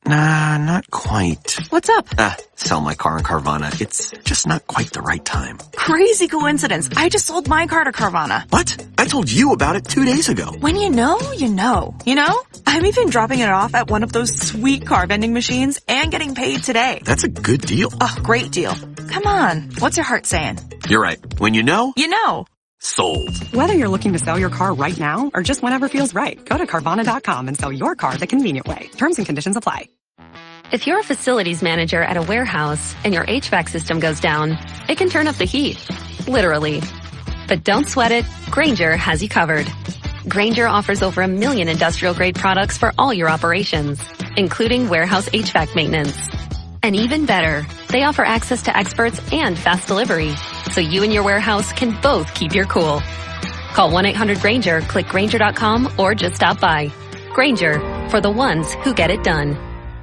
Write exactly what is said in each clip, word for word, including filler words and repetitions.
Nah, not quite. What's up? Ah, sell my car in Carvana. It's just not quite the right time. Crazy coincidence. I just sold my car to Carvana. What? I told you about it two days ago. When you know, you know. You know? I'm even dropping it off at one of those sweet car vending machines and getting paid today. That's a good deal. Oh, great deal. Come on. What's your heart saying? You're right. When you know, you know. Sold. Whether you're looking to sell your car right now or just whenever feels right, go to Carvana dot com and sell your car the convenient way. Terms and conditions apply. If you're a facilities manager at a warehouse and your H V A C system goes down, it can turn up the heat. Literally. But don't sweat it. Grainger has you covered. Grainger offers over a million industrial-grade products for all your operations, including warehouse H V A C maintenance. And even better, they offer access to experts and fast delivery, so you and your warehouse can both keep your cool. Call one eight hundred Grainger, click Grainger dot com, or just stop by. Grainger, for the ones who get it done.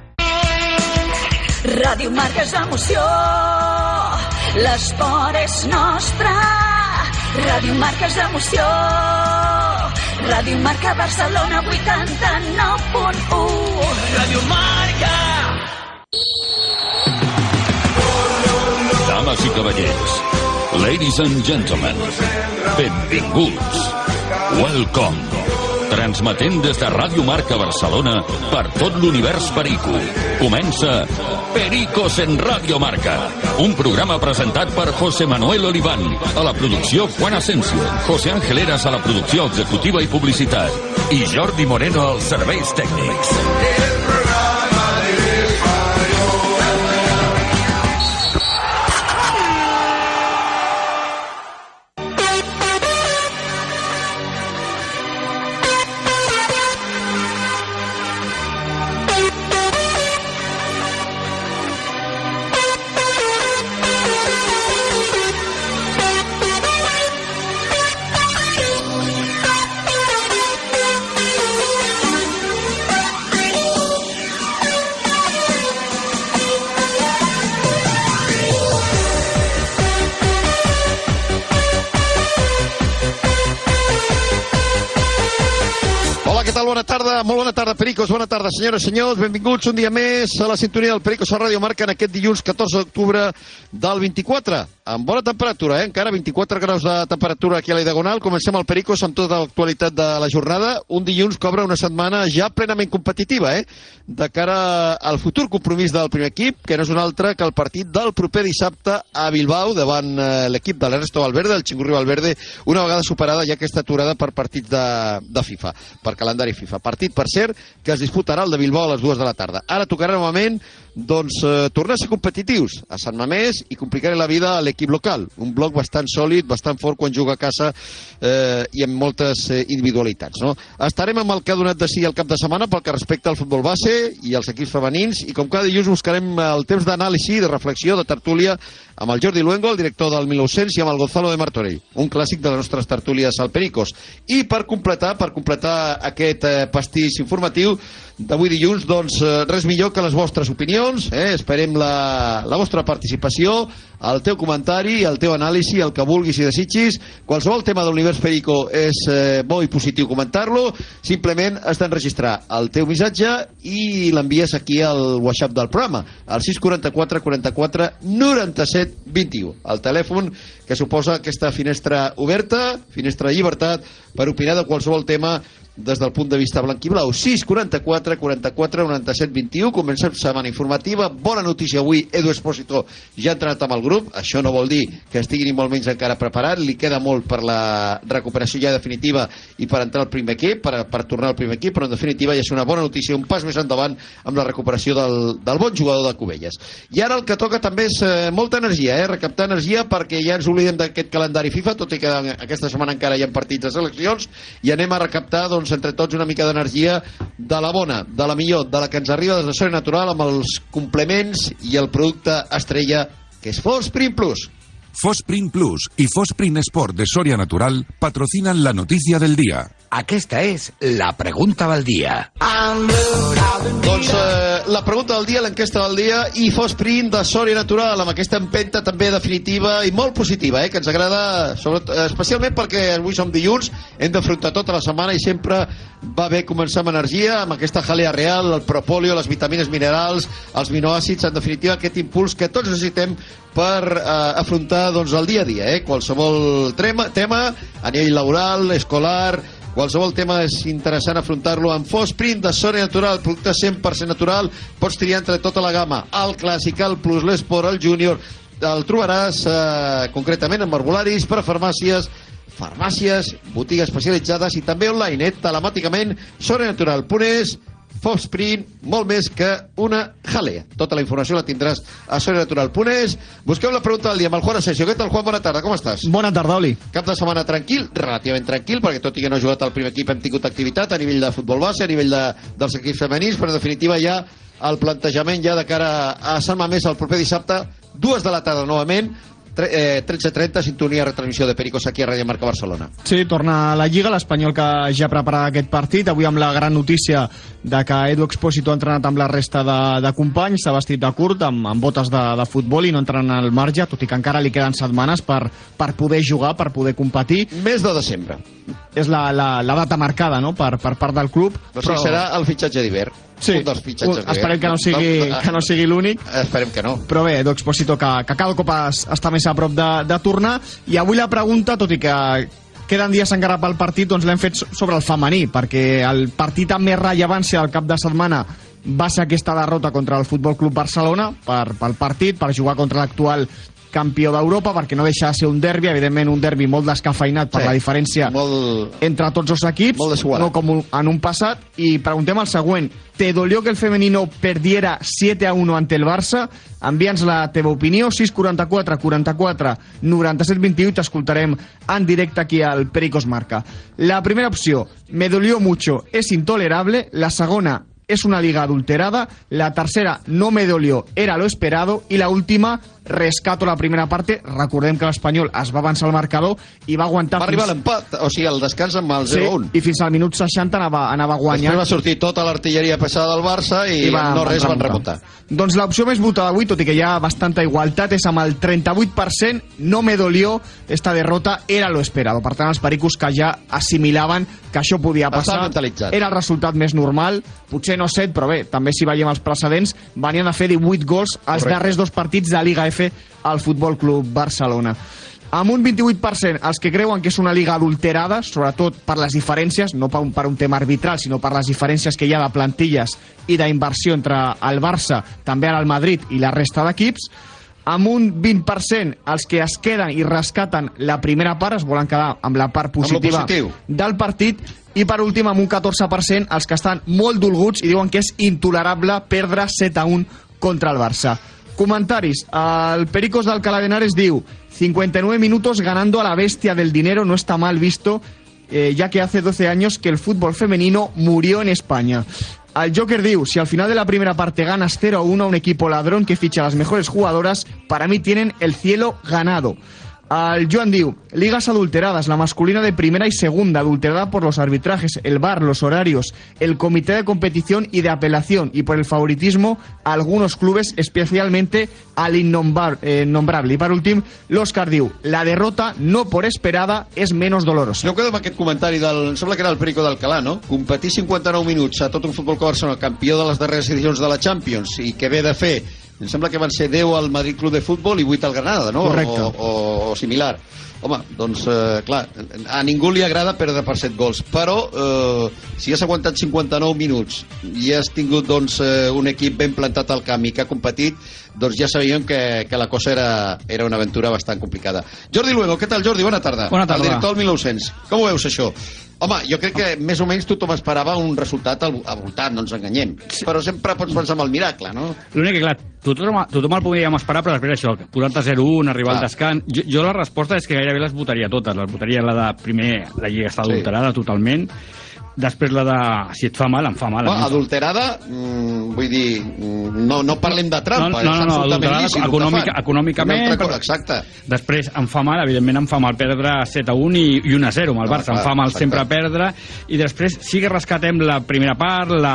Ràdio Marca és emoció, l'esport és nostre. Ràdio Marca és emoció, Ràdio Marca Barcelona vuitanta-nou punt u. Ràdio Marca. Dames i cavallers, ladies and gentlemen, benvinguts. Welcome. Transmetent des de Ràdio Marca Barcelona per tot l'univers Perico. Comença Pericos en Ràdio Marca, un programa presentat per José Manuel Oliván, a la producció Juan Asensio, José Ángel Heras a la producció executiva i publicitat i Jordi Moreno als serveis tècnics. Bona tarda, molt bona tarda, Pericos, bona tarda, senyores i senyors, benvinguts un dia més a la sintonia del Pericos a Ràdio Marca en aquest dilluns catorze d'octubre del vint-i-quatre, amb bona temperatura, eh? Encara vint-i-quatre graus de temperatura aquí a la Diagonal. Comencem el Pericos amb tota l'actualitat de la jornada, un dilluns que obre una setmana ja plenament competitiva, eh? De cara al futur compromís del primer equip, que no és un altre que el partit del proper dissabte a Bilbao, davant eh, l'equip de l'Ernesto Valverde, el Xingurri Valverde, una vegada superada ja aquesta aturada per partits de, de FIFA, per calendari FIFA. Partit, per cert, que es disputarà el de Bilbao a les dues de la tarda. Ara tocarà novament doncs, eh, tornar a ser competitius a Sant Mamés i complicar la vida a l'equip local. Un bloc bastant sòlid, bastant fort quan juga a casa eh, i amb moltes eh, individualitats. No? Estarem amb el que ha donat de si el cap de setmana pel que respecta al futbol base i als equips femenins i com cada dilluns buscarem el temps d'anàlisi, de reflexió, de tertúlia amb el Jordi Luengo, el director del mil nou-cents, i amb el Gonzalo de Martorell, un clàssic de les nostres tertúlies al Pericos. I per completar, per completar aquest eh, pastís informatiu d'avui dilluns, doncs eh, res millor que les vostres opinions, eh? Esperem la, la vostra participació, el teu comentari, el teu anàlisi, el que vulguis i desitgis. Qualsevol tema de l'univers Perico és eh, bo i positiu comentar-lo, simplement has d'enregistrar el teu missatge i l'envies aquí al WhatsApp del programa, al sis quaranta-quatre quaranta-quatre noranta-set vint-i-u, el telèfon que suposa aquesta finestra oberta, finestra de llibertat, per opinar de qualsevol tema des del punt de vista blanquiblau. Sis quaranta-quatre quaranta-quatre noranta-set vint-i-u. Comencem setmana informativa. Bona notícia avui, Edu Espósito ja ha entrat amb el grup. Això no vol dir que estigui ni molt menys encara preparat. Li queda molt per la recuperació ja definitiva i per entrar al primer equip, per, per tornar al primer equip, però en definitiva ja és una bona notícia, un pas més endavant amb la recuperació del, del bon jugador de Cubelles. I ara el que toca també és eh, molta energia, eh? recaptar energia, perquè ja ens oblidem d'aquest calendari FIFA, tot i que aquesta setmana encara hi ha partits de seleccions, i anem a recaptar doncs, entre tots una mica d'energia de la bona, de la millor, de la que ens arriba des de Soria Natural amb els complements i el producte estrella que és Fosprin Plus. Fosprin Plus y Fosprin Sport de Soria Natural patrocinan la noticia del día. Aquesta és la pregunta del dia. Doncs eh, la pregunta del dia, l'enquesta del dia, i Fosprint de Sòria Natural, amb aquesta empenta també definitiva i molt positiva, eh, que ens agrada, sobretot, especialment perquè avui som dilluns, hem d'afrontar tota la setmana i sempre va bé començar amb energia, amb aquesta jalea real, el propòlio, les vitamines minerals, els aminoàcids, en definitiva aquest impuls que tots necessitem per eh, afrontar doncs, el dia a dia, eh? Qualsevol tema, tema a nivell laboral, escolar, qualsevol tema és interessant afrontar-lo amb Fosprint de Sòria Natural, producte cent per cent natural, pots triar entre tota la gamma, el clàssic, el plus, l'esport, el júnior, el trobaràs eh, concretament en herbolaris, per a farmàcies, farmàcies, botigues especialitzades i també online, eh, telemàticament, Sòria Natural punt es, Fosprint, molt més que una jalea. Tota la informació la tindràs a Sòria Natural punt es. Busqueu la pregunta del dia amb el Juan Asensio. Què tal, Juan? Bona tarda, com estàs? Bona tarda, Oli. Cap de setmana tranquil, relativament tranquil, perquè tot i que no ha jugat al primer equip hem tingut activitat a nivell de futbol base, a nivell de, dels equips femenins, però en definitiva ja el plantejament ja de cara a Sant Mamés el proper dissabte, dues de la tarda novament, tretze trenta, sintonia retransmissió de Pericos aquí a Ràdio Marca Barcelona. Sí, torna a la Lliga, l'Espanyol que ja prepara aquest partit, avui amb la gran notícia de que Edu Expósito ha entrenat amb la resta de, de companys, s'ha vestit de curt, amb, amb botes de, de futbol i no entren al marge, tot i que encara li queden setmanes per, per poder jugar, per poder competir. Mes de desembre. És la, la, la data marcada, no?, per, per part del club. No sé, però... serà el fitxatge d'hivern. Sí, un dels fitxatges d'hivern. Esperem que no sigui, que no sigui l'únic. Esperem que no. Però bé, Edu Expósito que, que cada cop es, està més a prop de, de tornar. I avui la pregunta, tot i que queden dies encara pel partit, doncs l'hem fet sobre el femení, perquè el partit amb més rellevància del cap de setmana va ser aquesta derrota contra el Futbol Club Barcelona per, pel partit, per jugar contra l'actual campió d'Europa, perquè no deixa de ser un derbi, evidentment un derbi molt descafeinat per sí, la diferència molt... entre tots els equips, no com en un passat. I preguntem el següent: ¿te dolió que el femenino perdiera siete a uno ante el Barça? Envia'ns la teva opinió, sis quaranta-quatre quaranta-quatre noranta-set vint-i-vuit, t'escoltarem en directe aquí al Pericos Marca. La primera opció: me dolió mucho, es intolerable. La segona: es una liga adulterada. La tercera: no me dolió, era lo esperado. I la última: rescato la primera parte. Recordem que l'Espanyol es va avançar al marcador i va aguantar... Va fins... arribar l'empat, o sigui, el descans amb el zero a un. Sí, i fins al minut seixanta anava, anava guanyant. Després va sortir tota l'artilleria pesada del Barça i, I va, no res van remuntar. Doncs l'opció més votada avui, tot i que hi ha bastanta igualtat, és amb el trenta-vuit per cent. No me dolió, esta derrota era lo esperado. Per tant, els pericos que ja assimilaven que això podia passar. Era el resultat més normal, potser no set, però bé, també si veiem els precedents, venien a fer divuit gols als Correcte. darrers dos partits de Liga F al Futbol Club Barcelona. Amb un vint-i-vuit per cent els que creuen que és una liga adulterada, sobretot per les diferències, no per un, per un tema arbitral, sinó per les diferències que hi ha de plantilles i d'inversió entre el Barça, també ara el Madrid i la resta d'equips. Amb un vint per cent els que es queden i rescaten la primera part, es volen quedar amb la part positiva del partit. I per últim, amb un catorze per cent els que estan molt dolguts i diuen que és intolerable perdre set a un contra el Barça. Comentaris. El Pericos d'Alcalá de Henares diu: cincuenta y nueve minutos ganando a la bestia del dinero no está mal visto, eh, ya que hace doce años que el fútbol femenino murió en España. El Joker diu: si al final de la primera parte ganas cero a uno a un equipo ladrón que ficha a las mejores jugadoras, para mí tienen el cielo ganado. El Joan diu: ligas adulteradas, la masculina de primera y segunda, adulterada por los arbitrajes, el V A R, los horarios, el comité de competición y de apelación, y por el favoritismo a algunos clubes, especialmente al innombrable. Y per últim, l'Òscar diu: la derrota, no por esperada, és menos dolorosa. Jo quedo amb aquest comentari del... Em sembla que era el Perico d'Alcalá, no? Competir cinquanta-nou minuts a tot un Futbol Club Barcelona, campió de les darreres edicions de la Champions, i que ve de fer... Em sembla que van ser deu al Madrid Club de Futbol i vuit al Granada, no? Correcte. O, o, o similar. Home, doncs, eh, clar, a ningú li agrada perdre per set gols, però eh, si has aguantat cinquanta-nou minuts i has tingut, doncs, eh, un equip ben plantat al camp i que ha competit, doncs ja sabíem que, que la cosa era, era una aventura bastant complicada. Jordi Luengo, què tal, Jordi? Bona tarda. Bona tarda. El director del mil nou-cents. Com ho veus, això? Home, jo crec que més o menys tothom esperava un resultat al, al voltant, no ens enganyem. Sí. Però sempre pots pensar en el miracle, no? L'únic que, clar, tothom, tothom el podíem esperar, però després això, posar-te zero a un, arribar al descans... Jo, jo la resposta és que gairebé les votaria totes. Les votaria la de, primer, la Lliga està adulterada sí. totalment. després la de... Si et fa mal, em fa mal. Bueno, adulterada, mm, vull dir, no, no parlem de trampa. No, no, no, adulterada econòmica, econòmicament. Cosa, exacte. Després em fa mal, evidentment em fa mal perdre set a un i, i un a zero amb el Barça. No, clar, em fa mal exacte. Sempre perdre. I després sí que rescatem la primera part, la...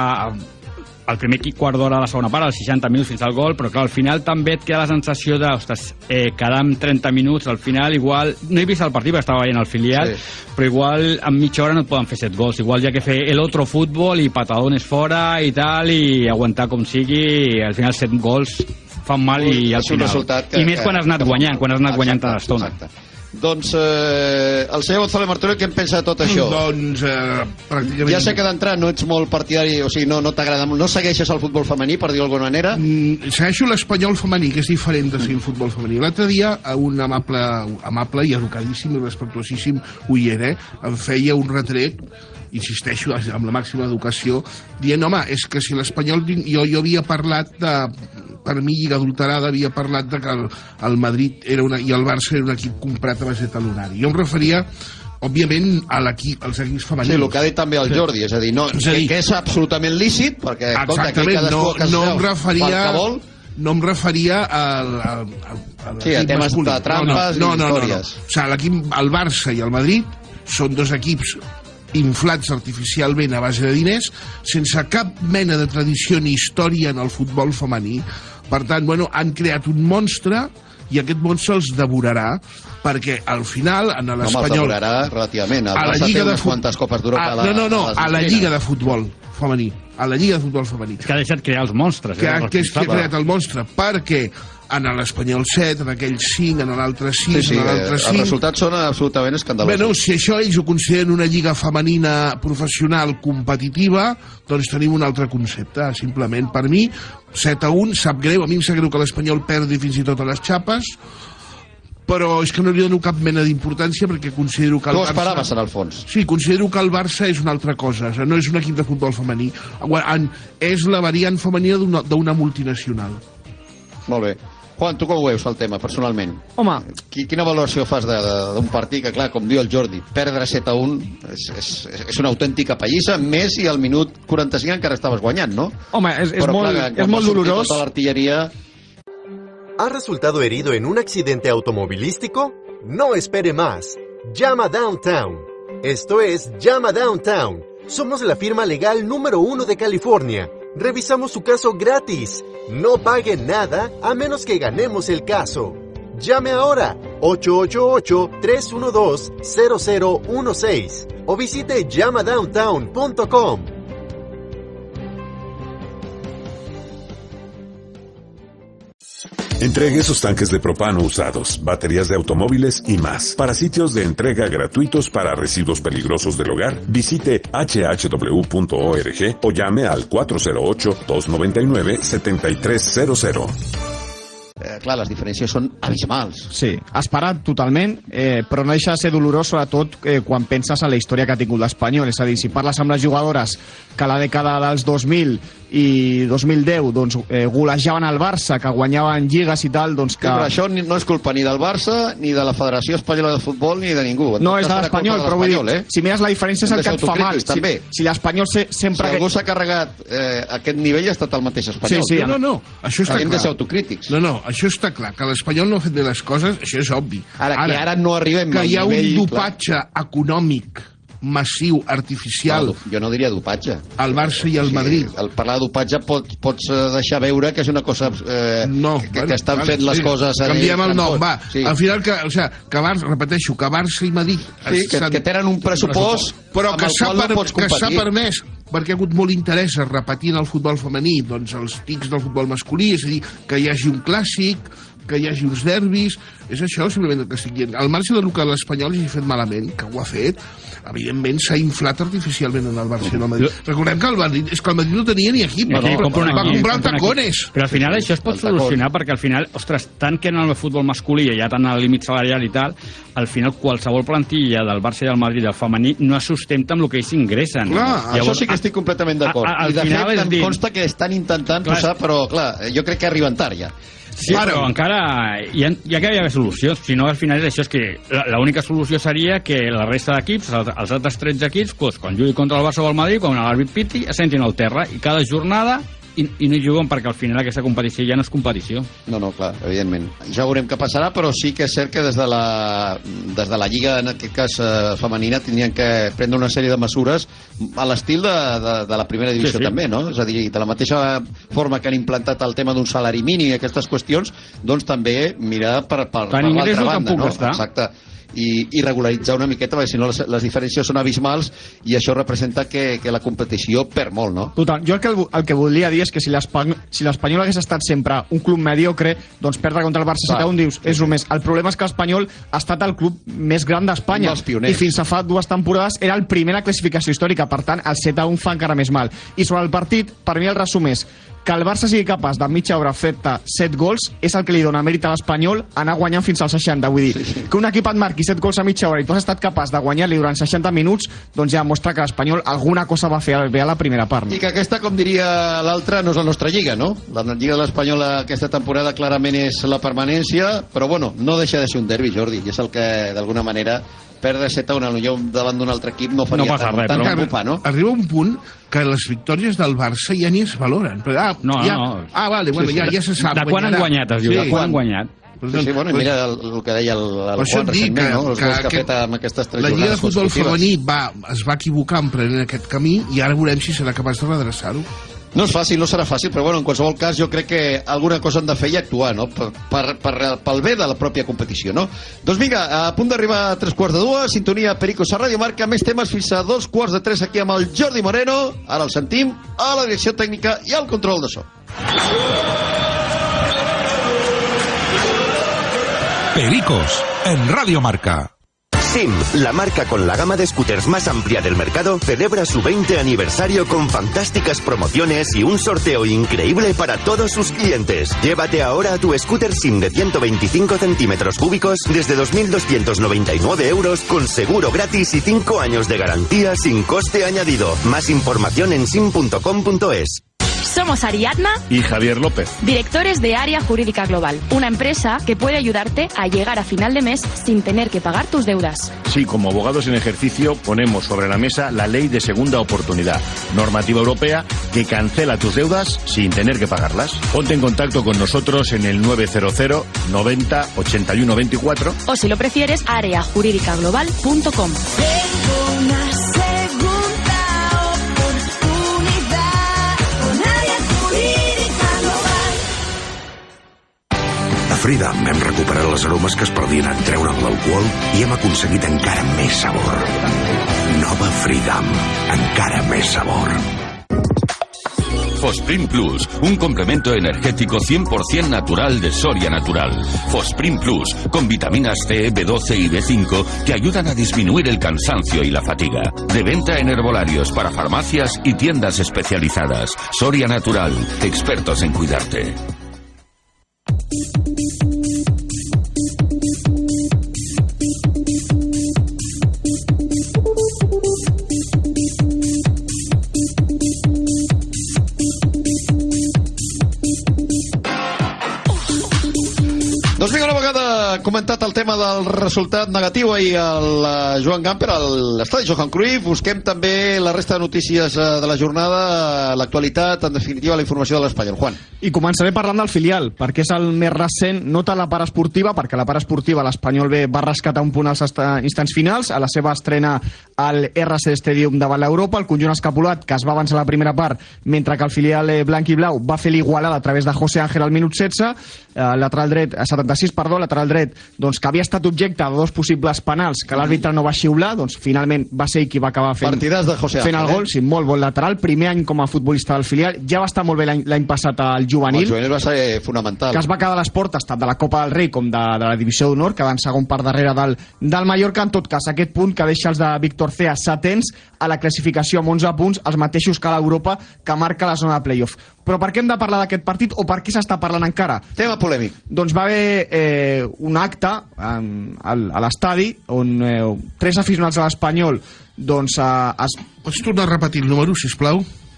el primer quart d'hora de la segona part, els seixanta minuts fins al gol, però clar, al final també et queda la sensació de, ostres, eh, quedar amb trenta minuts, al final igual, no he vist el partit perquè estava veient el filial, sí. Però igual en mitja hora no et poden fer set gols, igual ja que fer el otro futbol i patadones fora i tal, i aguantar com sigui, al final set gols fan mal. Ui, i al final, que, i més que, quan has anat que, guanyant, quan has anat exacte, guanyant tant estona. Exacte. Doncs eh, el senyor González Martorell, què en pensa de tot això? Doncs eh, pràcticament... Ja sé que d'entrar no ets molt partidari, o sigui, no, no t'agrada, no segueixes el futbol femení, per dir-ho d'alguna manera? Mm, segueixo l'espanyol femení, que és diferent de seguir el futbol femení. L'altre dia, un amable, amable i educadíssim i respectuosíssim uller, eh, em feia un retret, insisteixo, amb la màxima educació, dient, home, és que si l'espanyol... Jo, jo havia parlat de... Per mi, Lliga adulterada, havia parlat de que el, el Madrid era una, i el Barça era un equip comprat a base de talonari. Jo em referia, òbviament, a l'equip, als equips femenins. Sí, el que ha dit també el Jordi, és a dir, no, és a dir que, que és absolutament lícit, perquè exactament, compte, no, no em referia... No em referia al... al, al, al sí, a temes masculí. De trampes no, no, no, i històries. No, no, no. O sigui, l'equip, el Barça i el Madrid són dos equips inflats artificialment a base de diners, sense cap mena de tradició ni història en el futbol femení. Per tant, bueno, han creat un monstre i aquest monstre els devorarà, perquè al final, en l'Espanyol... No, els devorarà relativament. A la Lliga de Futbol... Copes d'Europa a la, no, no, no, a, a la Lliga de Futbol femení. A la Lliga de Futbol femení. És que ha deixat crear els monstres. Que, que és que ha creat el monstre, perquè en l'Espanyol set, en aquell cinc, en l'altre sis, sí, sí, en l'altre cinc... Els resultats són absolutament escandalosos. Bueno, si això ells ho consideren una lliga femenina professional competitiva, doncs tenim un altre concepte. Simplement, per mi, set a un, sap greu, a mi em sap greu que l'Espanyol perdi fins i tot a les xapes, però és que no li dono cap mena d'importància perquè considero que el Barça... Tu esperaves, en el fons. Sí, considero que el Barça és una altra cosa, no és un equip de futbol femení, és la variant femenina d'una multinacional. Molt bé. Juan, tu com ho veus, el tema, personalment? Home... Quina valoració fas d'un partit que, clar, com diu el Jordi, perdre set a un és, és, és una autèntica pallissa, més i al minut quaranta-cinc encara estaves guanyant, ¿no? Home, és, és Però, molt, clar, és molt dolorós. Tota l'artilleria... ¿Ha resultado herido en un accidente automovilístico? No espere más. Llama Downtown. Esto es Llama Downtown. Somos la firma legal número uno de California. Revisamos su caso gratis. No pague nada a menos que ganemos el caso. Llame ahora ocho ocho ocho, tres uno dos, cero cero uno seis o visite llama downtown punto com. Entregue sus tanques de propano usados, baterías de automóviles y más. Para sitios de entrega gratuitos para residuos peligrosos del hogar, visite h h w punto org o llame al cuatro cero ocho, dos nueve nueve, siete tres cero cero. Eh, clar, les diferències són abismals. Sí, esperat totalment, eh, però no deixa de ser dolorós, sobretot eh, quan penses en la història que ha tingut l'Espanyol. És a dir, si parles amb les jugadores que la dècada dels dos mil i dos mil deu doncs, eh, golejaven el Barça, que guanyaven lligues i tal, doncs que... Sí, però això no és culpa ni del Barça, ni de la Federació Espanyola de Futbol, ni de ningú. No, és de l'Espanyol, però vull dir, eh? si mires la diferència és el que et fa mal. Si, si l'Espanyol se, sempre... Si algú s'ha carregat eh, aquest nivell, ha estat el mateix Espanyol. Sí, sí, no, no, no, això està clar. Hem de ser autocrítics. No, no, això està clar, que l'Espanyol no ha fet bé les coses, això és obvi. Ara, ara, ara no arribem que hi ha un dopatge clar. econòmic massiu, artificial. No, jo no diria dopatge. El Barça i el sí, Madrid. El parlar de dopatge pot, pots deixar veure que és una cosa eh, no, que, bueno, que estan vale, fent les sí. coses... Canviem el nom, va. Sí. Al final, que, o sea, que Barça, repeteixo, que Barça i Madrid... Sí, que, que tenen un pressupost, però que s'ha per, no permès, perquè ha hagut molt interès a repetir en el futbol femení doncs els tics del futbol masculí, és a dir, que hi hagi un clàssic, que hi hagi uns derbis, és això simplement el que estic dient. Al marge del que l'Espanyol hagi fet malament, que ho ha fet, evidentment s'ha inflat artificialment en el Barcelona Madrid. Recordem que el Madrid, és que el Madrid no tenia ni equip, no, no, va aquí, comprar el Tacones. Però al final això es pot solucionar perquè al final, ostres, tant que en el futbol masculí hi ha tant el límit salarial i tal, al final qualsevol plantilla del Barça i del Madrid del femení no es sustenta amb el que ells ingressen. Clar, Llavors, això sí que estic completament d'acord. I de fet em consta que estan intentant clar, posar, però clar, jo crec que arriben tard ja. Sí, Ara. Però encara hi ha, hi ha que haver solucions. Si no, al final és això, és que l'única solució seria que la resta d'equips, els altres tretze equips, doncs, quan jugui contra el Barça o el Madrid, quan l'àrbit piti, es sentin al terra, i cada jornada I, i no hi juguen perquè al final aquesta competició ja no és competició. No, no, clar, evidentment. Ja veurem què passarà, però sí que és cert que des de la, des de la Lliga, en aquest cas eh, femenina, tindrien que prendre una sèrie de mesures a l'estil de, de, de la primera divisió, sí, sí. també, no? És a dir, de la mateixa forma que han implantat el tema d'un salari mínim i aquestes qüestions, doncs també mirar per, per, per l'altra banda, no? Estar. Exacte. I, i regularitzar una miqueta, perquè si no les, les diferències són abismals i això representa que, que la competició perd molt, no? Total, jo el que, el que volia dir és que si l'Espanyol si hagués estat sempre un club mediocre, doncs perdre contra el Barça set a un dius, és només. El problema és que l'Espanyol ha estat el club més gran d'Espanya i fins a fa dues temporades era el primer a la classificació històrica, per tant el set a un fa encara més mal. I sobre el partit, per mi el resum és que el Barça sigui capaç de mitja hora fer-te set gols és el que li dona mèrit a l'Espanyol anar guanyant fins als seixanta. Vull dir, sí, sí. que un equip et marqui set gols a mitja hora i tu has estat capaç de guanyar-li durant seixanta minuts, doncs ja mostra que l'Espanyol alguna cosa va fer bé a la primera part. I que aquesta, com diria l'altra, no és la nostra lliga, no? La lliga de l'Espanyol aquesta temporada clarament és la permanència, però bueno, no deixa de ser un derbi, Jordi, i és el que d'alguna manera perdre set a un davant d'un altre equip no faria no tant, res, tant però... ocupar, no? Arriba un punt que les victòries del Barça ja ni es valoren. Però, ah, no, ja, no. Ah, vale, bueno, sí, sí. Ja, ja se sap. De quan han guanyat, es diu, sí. de quan han guanyat. Sí, sí, bueno, mira el, el que deia el, el Juan recentment, que, no? Els gols que ha fet amb aquestes tres la jornades Lliga de Futbol Femení va, es va equivocar emprenent aquest camí i ara veurem si serà capaç de redreçar-ho. No és fàcil, no serà fàcil, però bueno, en qualsevol cas jo crec que alguna cosa han de fer i actuar, no? Per, per, per, pel bé de la pròpia competició, no? Doncs vinga, a punt d'arribar a tres quarts de dues, sintonia Pericos a Ràdio Marca, més temes fins a dos quarts de tres aquí amb el Jordi Moreno, ara el sentim, a la direcció tècnica i al control de so. Pericos, en Radio Marca. S I M, la marca con la gama de scooters más amplia del mercado, celebra su veinte aniversario con fantásticas promociones y un sorteo increíble para todos sus clientes. Llévate ahora tu scooter S I M de ciento veinticinco centímetros cúbicos desde dos mil doscientos noventa y nueve euros con seguro gratis y cinco años de garantía sin coste añadido. Más información en sim punto com punto es. Somos Ariadna y Javier López, directores de Área Jurídica Global, una empresa que puede ayudarte a llegar a final de mes sin tener que pagar tus deudas. Sí, como abogados en ejercicio ponemos sobre la mesa la ley de segunda oportunidad, normativa europea que cancela tus deudas sin tener que pagarlas. Ponte en contacto con nosotros en el nueve cero cero noventa ochenta y uno veinticuatro o si lo prefieres, área jurídica global punto com. A Freedom hem recuperat les aromes que es perdien en treure'n l'alcohol i hem aconseguit encara més sabor. Nova Freedom, encara més sabor. Fosprin Plus, un complemento energético cien por ciento natural de Soria Natural. Fosprin Plus, con vitaminas C, B doce y B cinco que ayudan a disminuir el cansancio y la fatiga. De venta en herbolarios para farmacias y tiendas especializadas. Soria Natural, expertos en cuidarte. Doncs vinga, una vegada comentat el tema del resultat negatiu ahir al Joan Gamper, a l'estadi Johan Cruyff, busquem també la resta de notícies de la jornada, l'actualitat, en definitiva la informació de l'Espanyol. Juan. I començaré parlant del filial, perquè és el més recent, no tant la part esportiva, perquè la part esportiva l'Espanyol B va rescatar un punt als instants finals, a la seva estrena al R C Stadium davant l'Europa, el conjunt escapulat, que es va avançar a la primera part, mentre que el filial blanc i blau va fer l'igualada a través de José Ángel al minut setze, eh, lateral dret, a setanta-sis, perdó, lateral dret, doncs que havia estat objecte de dos possibles penals que l'àrbitre no va xiular, doncs finalment va ser ell qui va acabar fent, de José Ángel, fent el gol, eh? Sí, molt bon lateral, primer any com a futbolista del filial, ja va estar molt bé l'any passat al juvenil. El juvenil va ser fonamental. Que es va quedar a les portes tant de la Copa del Rei com de, de la Divisió d'Honor, quedant segon per darrere del, del Mallorca. En tot cas, aquest punt que deixa els de Víctor Cea setents a la classificació amb onze punts, els mateixos que l'Europa, que marca la zona de playoff. Però per què hem de parlar d'aquest partit o per què s'està parlant encara? Tema polèmic. Doncs va haver eh, un acte um, a l'estadi on eh, tres aficionats de l'Espanyol doncs... Eh, es... Pots tornar a repetir el número, sisplau?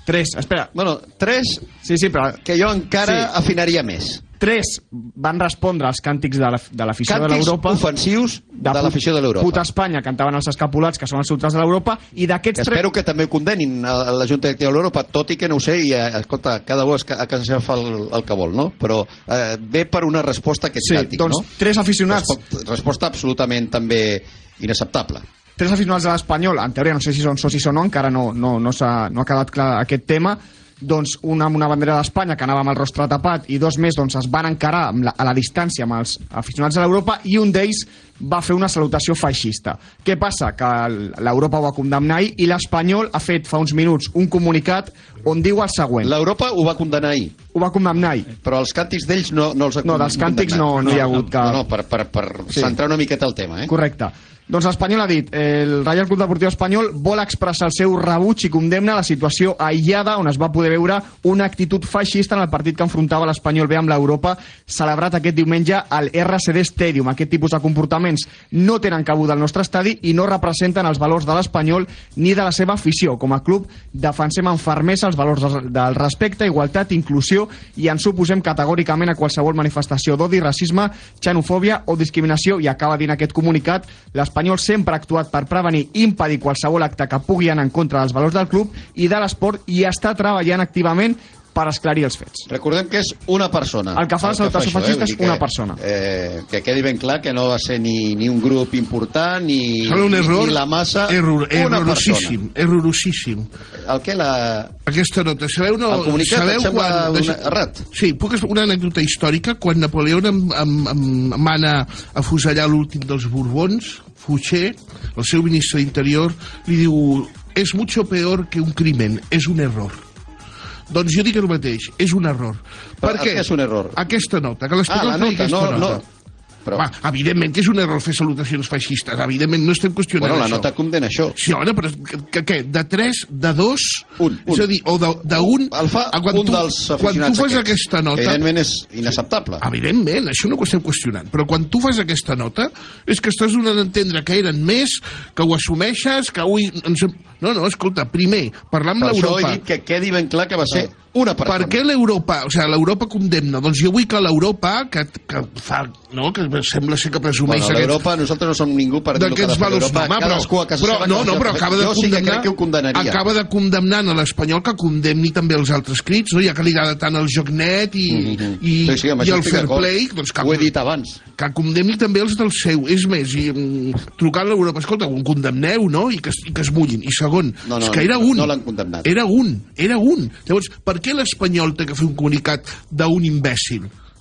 Tres, espera. Bueno, tres, sí, sí, però... que jo encara sí. afinaria més. Tres van respondre als càntics de l'afició de l'Europa. Càntics ofensius de, de l'afició de l'Europa. Puta Espanya, cantaven els escapulats, que són els ultras de l'Europa, i d'aquests tres... Espero que també ho condenin a la Junta Directiva de l'Europa, tot i que no ho sé, i escolta, cada bo a casa seva fa el, el que vol, no? Però eh, ve per una resposta a aquests sí, càntics, doncs, no? Tres aficionats... Resposta, resposta absolutament també inacceptable. Tres aficionats de l'Espanyol, en teoria no sé si són socis o no, encara no, no, no, s'ha, no ha quedat clar aquest tema, doncs una amb una bandera d'Espanya que anava amb el rostre tapat i dos més doncs es van encarar amb la, a la distància amb els aficionats de l'Europa i un d'ells va fer una salutació feixista. Què passa? Que l'Europa ho va condemnar ahir i l'Espanyol ha fet fa uns minuts un comunicat on diu el següent. L'Europa ho va condemnar ahir. Ho va condemnar ahir. Però els càntics d'ells no, no els ha condemnat. No, dels càntics no, no hi ha hagut cap... No, no, per, per, per sí. centrar una miqueta el tema, eh? Correcte. Doncs l'Espanyol ha dit, el Reial Club Deportiu Espanyol vol expressar el seu rebuig i condemna la situació aïllada on es va poder veure una actitud feixista en el partit que enfrontava l'Espanyol B amb l'Europa celebrat aquest diumenge al R C D Stadium. Aquest tipus de comportaments no tenen cabuda al nostre estadi i no representen els valors de l'Espanyol ni de la seva afició. Com a club defensem amb fermesa els valors del respecte, igualtat, inclusió i ens oposem categòricament a qualsevol manifestació d'odi, racisme, xenofòbia o discriminació. I acaba dient aquest comunicat, l'Espanyol sempre ha actuat per prevenir i impedir qualsevol acte que pugui anar en contra dels valors del club i de l'esport i està treballant activament per esclarir els fets. Recordem que és una persona. El que fa la salutació feixista és una persona. Eh, que quedi ben clar que no va ser ni, ni un grup important ni, un error, ni la massa, error, una errorosíssim, persona. Errorosíssim. El que la... Aquesta nota, sabeu... No, el comunicat sabeu et sembla quan... una... errat? Sí, puc una anècdota històrica. Quan Napoleó em, em, em mana a fusellar l'últim dels Borbons, Fouché, el seu ministre d'interior, li diu: és mucho peor que un crimen, és un error. Doncs jo dic el mateix, és un error. Per què? És un error? Aquesta nota, que l'Espanyol ah, la nota, no, nota. No. Però... Va, evidentment que és un error fer salutacions feixistes, evidentment no estem qüestionant bueno, això. la nota condena això. Sí, home, però que, què? De tres, de dos? Un, un. És a dir, o d'un... El fa un tu, dels aficionats quan tu fas aquests. aquesta nota... Evidentment és inacceptable. Evidentment, això no ho estem qüestionant. Però quan tu fas aquesta nota, és que estàs donant a entendre que eren més, que ho assumeixes, que avui... Ens... No, no, escolta, primer, parlar amb l'Europa... Per això he dit que quedi ben clar que va ser una persona. Per què l'Europa, o sigui, l'Europa condemna? Doncs jo vull que l'Europa, que, que fa, no, que sembla ser que presumeix... Bueno, l'Europa, aquests... nosaltres no som ningú per dir-ho que ha de fer l'Europa, cadascú a casa però, seva... No, no, però acaba de jo sí que crec que ho condemnaria. Acaba de condemnar a l'Espanyol que condemni també els altres crits, no? Ja que li agrada tant el joc net i, mm-hmm. i, sí, sí, i el fair play... Doncs que, ho he dit abans. Que condemni també els del seu. És més, i, mm, trucant a l'Europa, escolta, ho condemneu, no? I que, i que es mullin. I segon, no, no, és que era un. No l'han condemnat. Era un, era un. Llavors, per què l'Espanyol té que fer un comunicat d'un imbècil?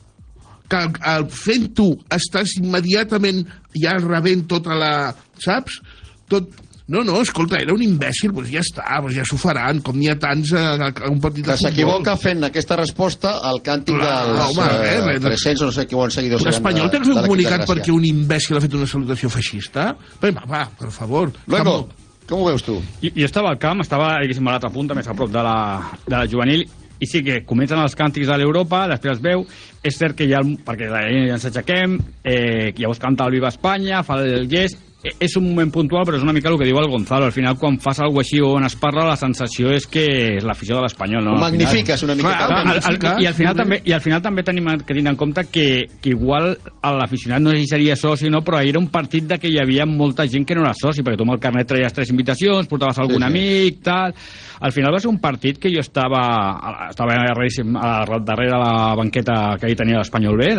Que al fent-ho estàs immediatament ja rebent tota la... Saps? Tot... No, no, escolta, era un imbècil, doncs ja està, doncs ja s'ho faran, com n'hi ha tants a, a un partit de que futbol. S'equivoca fent aquesta resposta al càntic Clar, dels home, eh, eh, tres-cents o no sé qui ho han seguidors. L'Espanyol té que fer un comunicat perquè un imbècil ha fet una salutació feixista? Va, va, per favor. Luego, com ho veus tu? Jo, jo estava al camp, estava a l'altra punta, més a prop de la, de la juvenil, i sí que comencen els càntics de l'Europa, després es veu, és cert que ja, perquè ja ens aixequem, eh, llavors canta el Viva Espanya, fa el gest, eh, és un moment puntual, però és una mica el que diu el Gonzalo, al final quan fas alguna així on es parla, la sensació és que és l'afició de l'Espanyol, no? Ho magnifiques una mica. Clar, al, al, i, al final també, I al final també tenim que tenir en compte que, que igual l'aficionat no sé si seria soci, no, però era un partit de que hi havia molta gent que no era soci, perquè tu amb el carnet traies tres invitacions, portaves algun sí, sí. amic, tal... Al final va ser un partit que jo estava estava darrere la banqueta que hi tenia l'Espanyol B,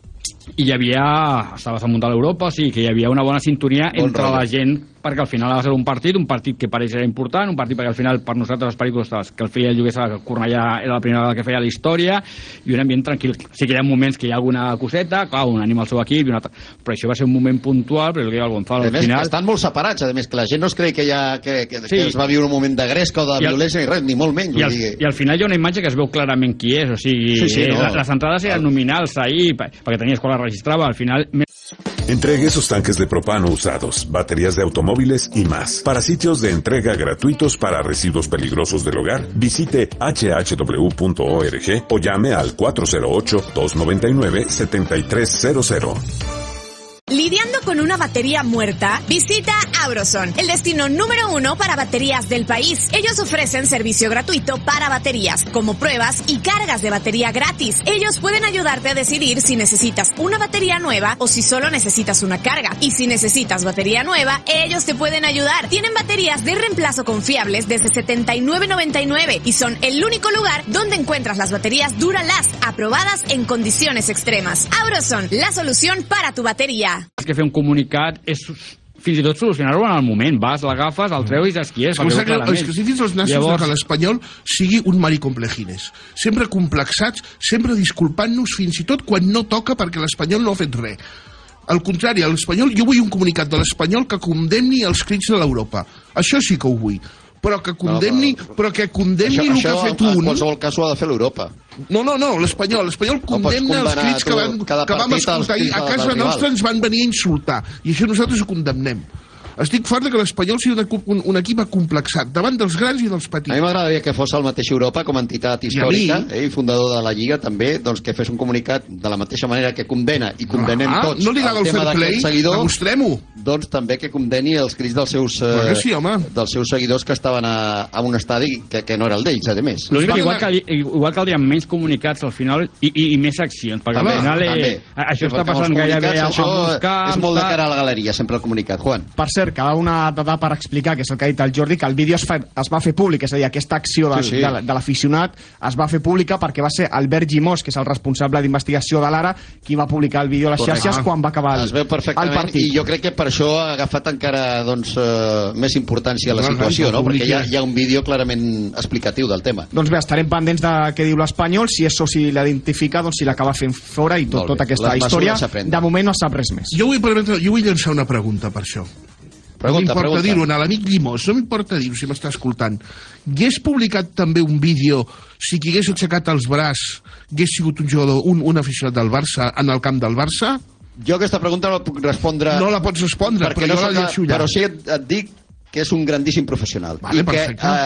i hi havia, estaves al muntar l'Europa, o sigui que hi havia una bona sintonia bon entre rotllo. La gent, perquè al final va ser un partit, un partit que pareix era important, un partit perquè al final per nosaltres els periodistes que el feia el Lloguer a Cornellà era la primera vegada que feia la història, i un ambient tranquil. Sí que hi ha moments que hi ha alguna coseta, clar, un anima el seu equip, i un altre... però això va ser un moment puntual, però el que hi ha el Gonzalo al final... Estan molt separats, a més, que la gent no es creu que, hi ha, que, que, sí. que es va viure un moment de gresca o de I violència ni res, ni molt menys. I al, I al final hi ha una imatge que es veu clarament qui és, o sigui, sí, sí, no. les, les entrades eren nominals ahir, perquè tenies quan la registrava, al final... Entregue sus tanques de propano usados, baterías de automóviles y más. Para sitios de entrega gratuitos para residuos peligrosos del hogar, visite hache hache doble u punto org o llame al cuatro cero ocho, dos nueve nueve, siete tres cero cero. ¿Lidiando con una batería muerta? Visita Auroson, el destino número uno para baterías del país. Ellos ofrecen servicio gratuito para baterías, como pruebas y cargas de batería gratis. Ellos pueden ayudarte a decidir si necesitas una batería nueva o si solo necesitas una carga. Y si necesitas batería nueva, ellos te pueden ayudar. Tienen baterías de reemplazo confiables desde setenta y nueve noventa y nueve y son el único lugar donde encuentras las baterías Duralast aprobadas en condiciones extremas. Auroson, la solución para tu batería. És que fer un comunicat és fins i tot solucionar-ho en el moment. Vas, l'agafes, el treu i saps qui és. És que, és que si fins als nassos Llavors... que l'espanyol sigui un maricomplejines. Sempre complexats, sempre disculpant-nos fins i tot quan no toca perquè l'espanyol no ha fet res. Al contrari, a l'espanyol, jo vull un comunicat de l'espanyol que condemni els crits de l'Europa. Això sí que ho vull. Però que condemni, no, però que condemni això, el que ha fet un... Això, en qualsevol cas, ho ha de fer l'Europa. No, no, no, l'Espanyol. L'Espanyol condemna els crits que, van, que vam escoltar ahir. A casa nostra ens van venir a insultar. I això nosaltres ho condemnem. Estic fort que l'Espanyol sigui un, un equip acomplexat davant dels grans i dels petits. A mi m'agradaria que fos el mateix Europa com a entitat històrica i, eh, i fundador de la Lliga també, doncs que fes un comunicat de la mateixa manera que condena i condenem ah, tots no li el, el tema d'aquest seguidor, demostrem-ho. Doncs també que condeni els crits dels seus, eh, sí, dels seus seguidors que estaven a, a un estadi que, que no era el d'ells, a més. L'únic que igual, cal, igual caldrien menys comunicats al final i, i, i més accions, perquè al final eh, això està passant gairebé a molts camps. És molt de cara a la galeria, sempre el comunicat. Juan. Per cert, cada una per explicar, que és el que ha dit el Jordi, que el vídeo es, fa, es va fer públic, és a dir, aquesta acció del, sí, sí. de, de l'aficionat es va fer pública perquè va ser Albert Gimós, que és el responsable d'investigació de l'Ara, qui va publicar el vídeo a les Correcte. xarxes quan va acabar el, es veu perfectament, el partit. I jo crec que per això ha agafat encara doncs, uh, més importància a la no, situació, no? Perquè hi ha, hi ha un vídeo clarament explicatiu del tema. Doncs bé, estarem pendents de què diu l'Espanyol, si això si l'identifica, doncs si l'acaba fent fora i tot, tota aquesta història. De moment no sap res més. Jo vull, permetre, jo vull llançar una pregunta per això. Pregunta, no m'importa dir-ho, a l'amic Llimós, no m'importa dir-ho si m'està escoltant. Hagués publicat també un vídeo si qui hagués aixecat els braços hagués sigut un jugador, un, un aficionat del Barça en el camp del Barça? Jo aquesta pregunta no la puc respondre... No la pots respondre, però no jo la llenço allà. Però sí et, et dic que és un grandíssim professional vale, i que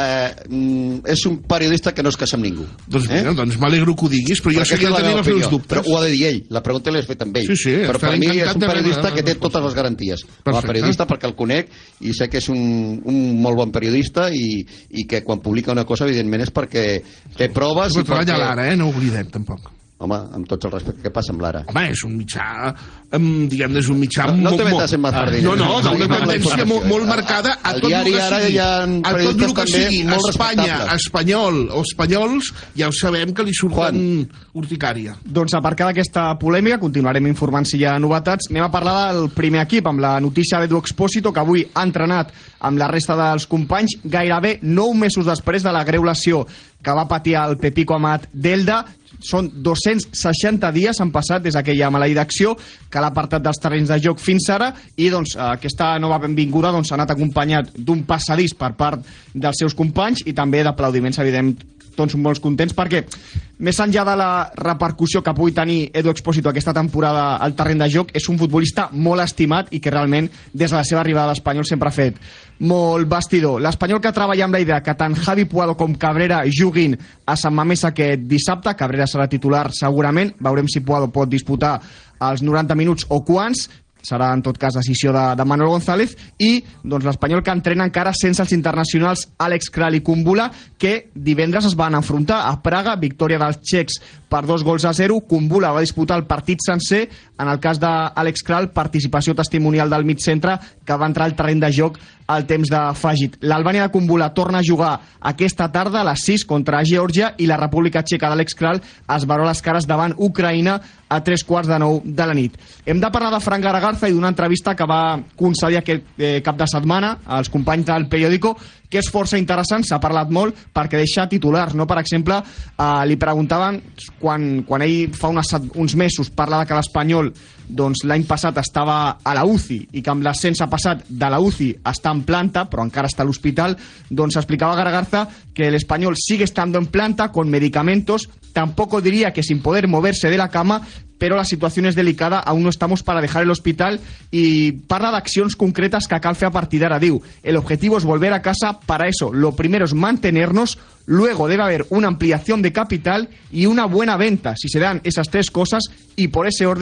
eh, és un periodista que no es casa amb ningú. Doncs eh? mira, doncs m'alegro que ho diguis, però jo seguia tenint els meus dubtes. Però ho ha de dir ell, la pregunta l'he fet amb ell. Sí, sí, però per mi és un periodista de... que té totes les garanties. Com a periodista perquè el conec i sé que és un, un molt bon periodista i, i que quan publica una cosa evidentment és perquè té proves... Però treballa a l'Ara, eh? No ho oblidem tampoc. Home, amb tots el respecte, què passa amb l'Ara? Home, és un mitjà, um, diguem, és un mitjà... No, no te metes en Mazardín. No, no, d'una tendència molt, molt marcada a tot el que sigui. A tot el que sigui Espanya, espanyol o espanyols, ja ho sabem que li surten urticària. Doncs aparcada aquesta polèmica, continuarem informant si hi ha novetats. Anem a parlar del primer equip, amb la notícia d'Edu Expósito, que avui ha entrenat amb la resta dels companys, gairebé nou mesos després de la greu lesió que va patir el Pepico Amat d'Elda. Són dos-cents seixanta dies han passat des d'aquella maleïda acció que l'ha apartat dels terrenys de joc fins ara i doncs aquesta nova benvinguda doncs, ha anat acompanyat d'un passadís per part dels seus companys i també d'aplaudiments, evident, tots molt contents perquè més enllà de la repercussió que pugui tenir Edu Expósito aquesta temporada al terreny de joc, és un futbolista molt estimat i que realment des de la seva arribada a l'Espanyol sempre ha fet molt bastidor. L'Espanyol que treballa amb la idea que tant Javi Puado com Cabrera juguin a Sant Mamés aquest dissabte. Cabrera serà titular segurament, veurem si Puado pot disputar els noranta minuts o quants. Serà en tot cas decisió de, de Manuel González i doncs, l'Espanyol que entrena encara sense els internacionals Àlex Kral i Kumbula, que divendres es van enfrontar a Praga, victòria dels txecs per dos gols a zero. Kumbula va disputar el partit sencer. En el cas d'Àlex Kral, participació testimonial del mig centre que va entrar al terreny de joc al temps d'afegit. L'Albània de Kumbula torna a jugar aquesta tarda a les sis contra Geòrgia i la República Txeca d'Àlex Kral es veurà les cares davant Ucraïna a tres quarts de nou de la nit. Hem de parlar de Fran Garagarza i d'una entrevista que va concedir aquest eh, cap de setmana als companys del Periódico, que és força interessant, s'ha parlat molt perquè deixa titulars, no? Per exemple, eh, li preguntaven quan, quan ell fa unes, uns mesos parla que l'Espanyol doncs l'any passat estava a la U C I i que amb l'ascens ha passat de la U C I està en planta, però encara està a l'hospital, doncs explicava Garagarza que el Español sigue estando en planta con medicamentos, tampoco diría que sin poder moverse de la cama, pero la situación es delicada, aún no estamos para dejar el hospital, y parla d'accions concretes que cal fer a partir d'ara. Diu, el objetivo es volver a casa, para eso lo primero es mantenernos, luego debe haber una ampliación de capital y una buena venta. Si se dan esas tres cosas y por ese orden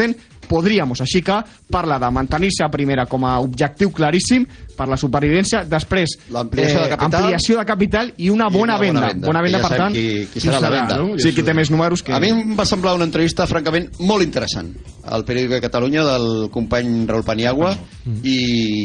podríamos. Així que parla de mantenir-se a primera com a objectiu claríssim per la supervivència, després l'ampliació eh, de capital, ampliació de capital i una bona, I una venda. bona venda, bona venda ja per tant, qui, qui serà la venda. No? Sí, qui té més números que... A mi em va semblar una entrevista francament molt interessant al Periódico de Catalunya del company Raúl Paniagua mm. i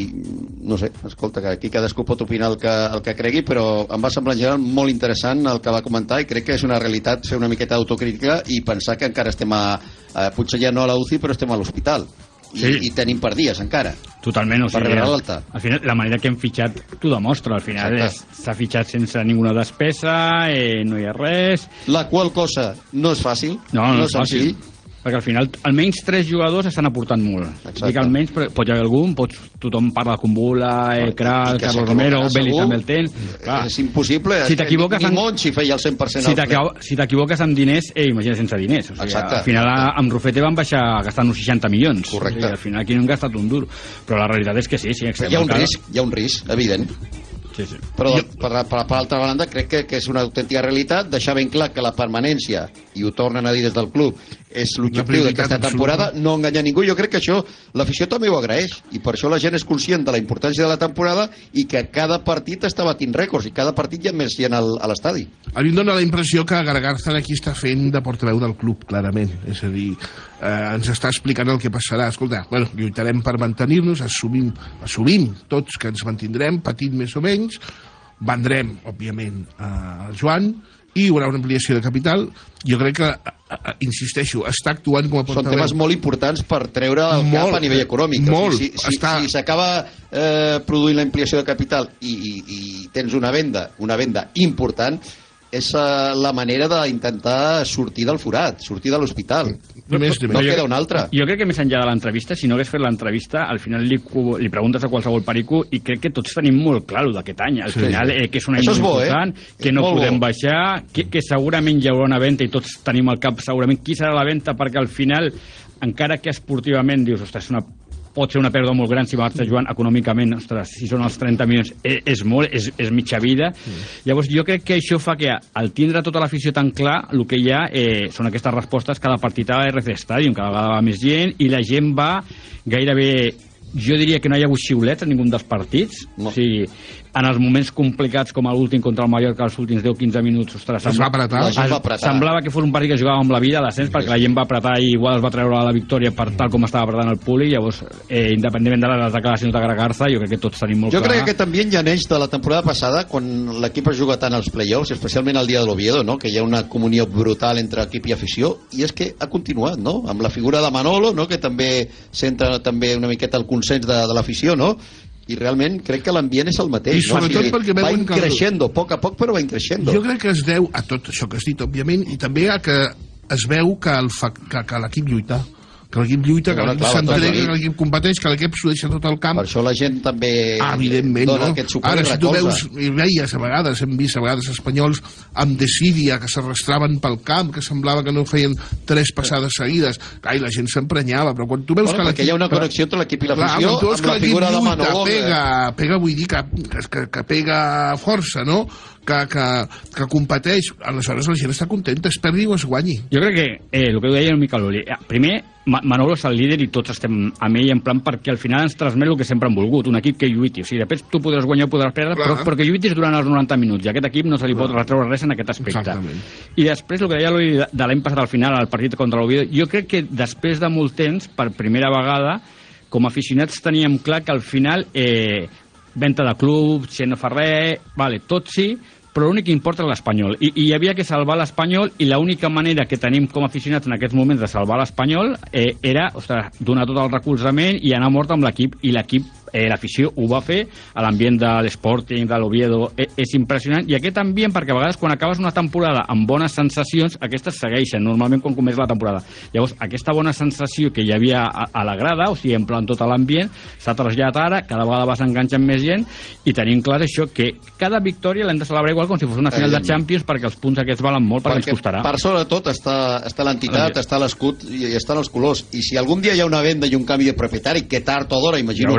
no sé, escolta, que aquí cadascú pot opinar el que, el que cregui, però em va semblar en general molt interessant el que va comentar i crec que és una realitat fer una miqueta d'autocrítica i pensar que encara estem a, a potser ja no a la U C I però estem a l'hospital. I, sí. i tenim per dies encara. Totalment, o sigui, l'alta. Al final, la manera que hem fitxat t'ho demostra, al final s'ha fitxat sense ninguna despesa, eh, no hi ha res... La qual cosa no és fàcil, no, no, no és fàcil. Senzill. Perquè al final almenys tres jugadors estan aportant molt. Exacte. Dic almenys, però pot haver algun, pot, tothom parla de Kumbula, el Kral, Carlos Romero, Belli també el ten. Clar. És impossible, si t'equivoques ni Monchi feia el cent per cent. Si t'equivoques amb diners, eh, imagina sense diners. O sigui, Exacte. Al final amb Rufete van baixar gastant uns seixanta milions. Correcte. O sigui, al final aquí no hem gastat un dur. Però la realitat és que sí, sí. Hi ha un risc, hi ha un risc, evident. Sí, sí. Però per, per, per altra banda crec que, que és una autèntica realitat deixar ben clar que la permanència, i ho tornen a dir des del club, és l'objectiu d'aquesta temporada, no enganyar ningú. Jo crec que això l'afició també ho agraeix i per això la gent és conscient de la importància de la temporada i que cada partit està batint rècords i cada partit hi ha més gent al, a l'estadi. A mi em dóna la impressió que Gargarzan aquí està fent de portaveu del club, clarament. És a dir, eh, ens està explicant el que passarà. Escolta, bueno, lluitarem per mantenir-nos, assumim, assumim tots que ens mantindrem, patint més o menys, vendrem, òbviament, a Joan, i hi haurà una ampliació de capital. Jo crec que, insisteixo, està actuant com a portaveu. Són temes molt importants per treure el molt, cap a nivell econòmic. Molt. O sigui, si està... si s'acaba eh, produint la ampliació de capital i, i, i tens una venda, una venda important, és uh, la manera d'intentar sortir del forat, sortir de l'hospital. No, no queda una altra. Jo crec que més enllà de l'entrevista, si no hagués fet l'entrevista, al final li, li preguntes a qualsevol perico i crec que tots tenim molt clar d'aquest any. Al sí, final, eh, que és un any molt important, eh? que no podem bo. baixar, que, que segurament hi haurà una venda i tots tenim al cap segurament qui serà la venda, perquè al final, encara que esportivament dius, ostres, una pot ser una pèrdua molt gran si marxa Joan econòmicament, ostres, si són els trenta milions és, és molt, és, és mitja vida. Mm. Llavors jo crec que això fa que al tindre tota l'afició tan clar, el que hi ha eh, són aquestes respostes cada partit a R C Stadium, cada vegada va més gent i la gent va gairebé, jo diria que no hi ha hagut xiulets en ningú dels partits, no. O sigui, en els moments complicats com l'últim contra el Mallorca, els últims deu quinze minuts, ostres, es va apretar. Es va apretar. Semblava que fos un partit que jugava amb la vida a l'ascens, sí, perquè la gent va apretar i igual es va treure la victòria per tal com estava apretant el públic. Llavors, eh, independentment de les declaracions de Gargarza, jo crec que tots tenim molt jo clar. Jo crec que també ja neix de la temporada passada, quan l'equip es juga tant als play-offs, especialment el dia de l'Oviedo, no? Que hi ha una comunió brutal entre equip i afició, i és que ha continuat, no? Amb la figura de Manolo, no? Que també centra també una miqueta el consens de, de l'afició, no? I realment crec que l'ambient és el mateix. I sobretot no? perquè va veuen que... creixent, a poc a poc, però va creixent. Jo crec que es deu a tot això que has dit, òbviament, i també a que es veu que, el fa... que, que l'equip lluita. Que l'equip lluita, que l'equip s'entrega, que l'equip competeix, que l'equip s'ho deixa tot el camp. Per això la gent també ah, evidentment, dona no? aquest suport. Ara, i si tu recolza. veus, i veies a vegades, hem vist a vegades espanyols amb desídia, que s'arrastraven pel camp, que semblava que no feien tres passades seguides. Ai, la gent s'emprenyava, però quan tu veus bueno, que l'equip... Perquè hi ha una connexió entre l'equip i l'afició, amb la figura de Manolo. Pega, pega, vull dir, que, que, que pega força, no? Que, que, que competeix, aleshores la gent està contenta, es perdi o es guanyi. Jo crec que, eh, el que ho deia el Miquel Oli, primer, Manolo és el líder i tots estem amb ell en plan perquè al final ens transmet el que sempre hem volgut, un equip que lluiti, o sigui, després tu podràs guanyar o podràs perdre, però, però que lluitis durant els noranta minuts, i a aquest equip no se li pot retreure res en aquest aspecte. Exactament. I després, el que deia l'Oli de l'any passat al final, al partit contra l'Oviedo, jo crec que després de molt temps, per primera vegada, com a aficionats teníem clar que al final eh, venda de club, si no fa res, vale, tot sí, però l'únic que importa és l'Espanyol. I, I hi havia que salvar l'Espanyol i l'única manera que tenim com a aficionats en aquests moments de salvar l'Espanyol eh, era, ostres, donar tot el recolzament i anar mort amb l'equip. I l'equip, eh, l'afició ho va fer, a l'ambient de l'Sporting, de l'Oviedo, eh, és impressionant. I aquest ambient, perquè a vegades quan acabes una temporada amb bones sensacions, aquestes segueixen, normalment quan comença la temporada. Llavors, aquesta bona sensació que hi havia a, a la grada, o sigui, en plan tot l'ambient, s'ha traslladat ara, cada vegada vas enganxant més gent, i tenim clar això, que cada victòria l'hem de celebrar igual com si fos una final de Champions, perquè els punts aquests valen molt, perquè, perquè ens costarà. Per sobretot està, està l'entitat, està l'escut i, i estan els colors. I si algun dia hi ha una venda i un canvi de propietari, que tard o d'hora, imagino que, que,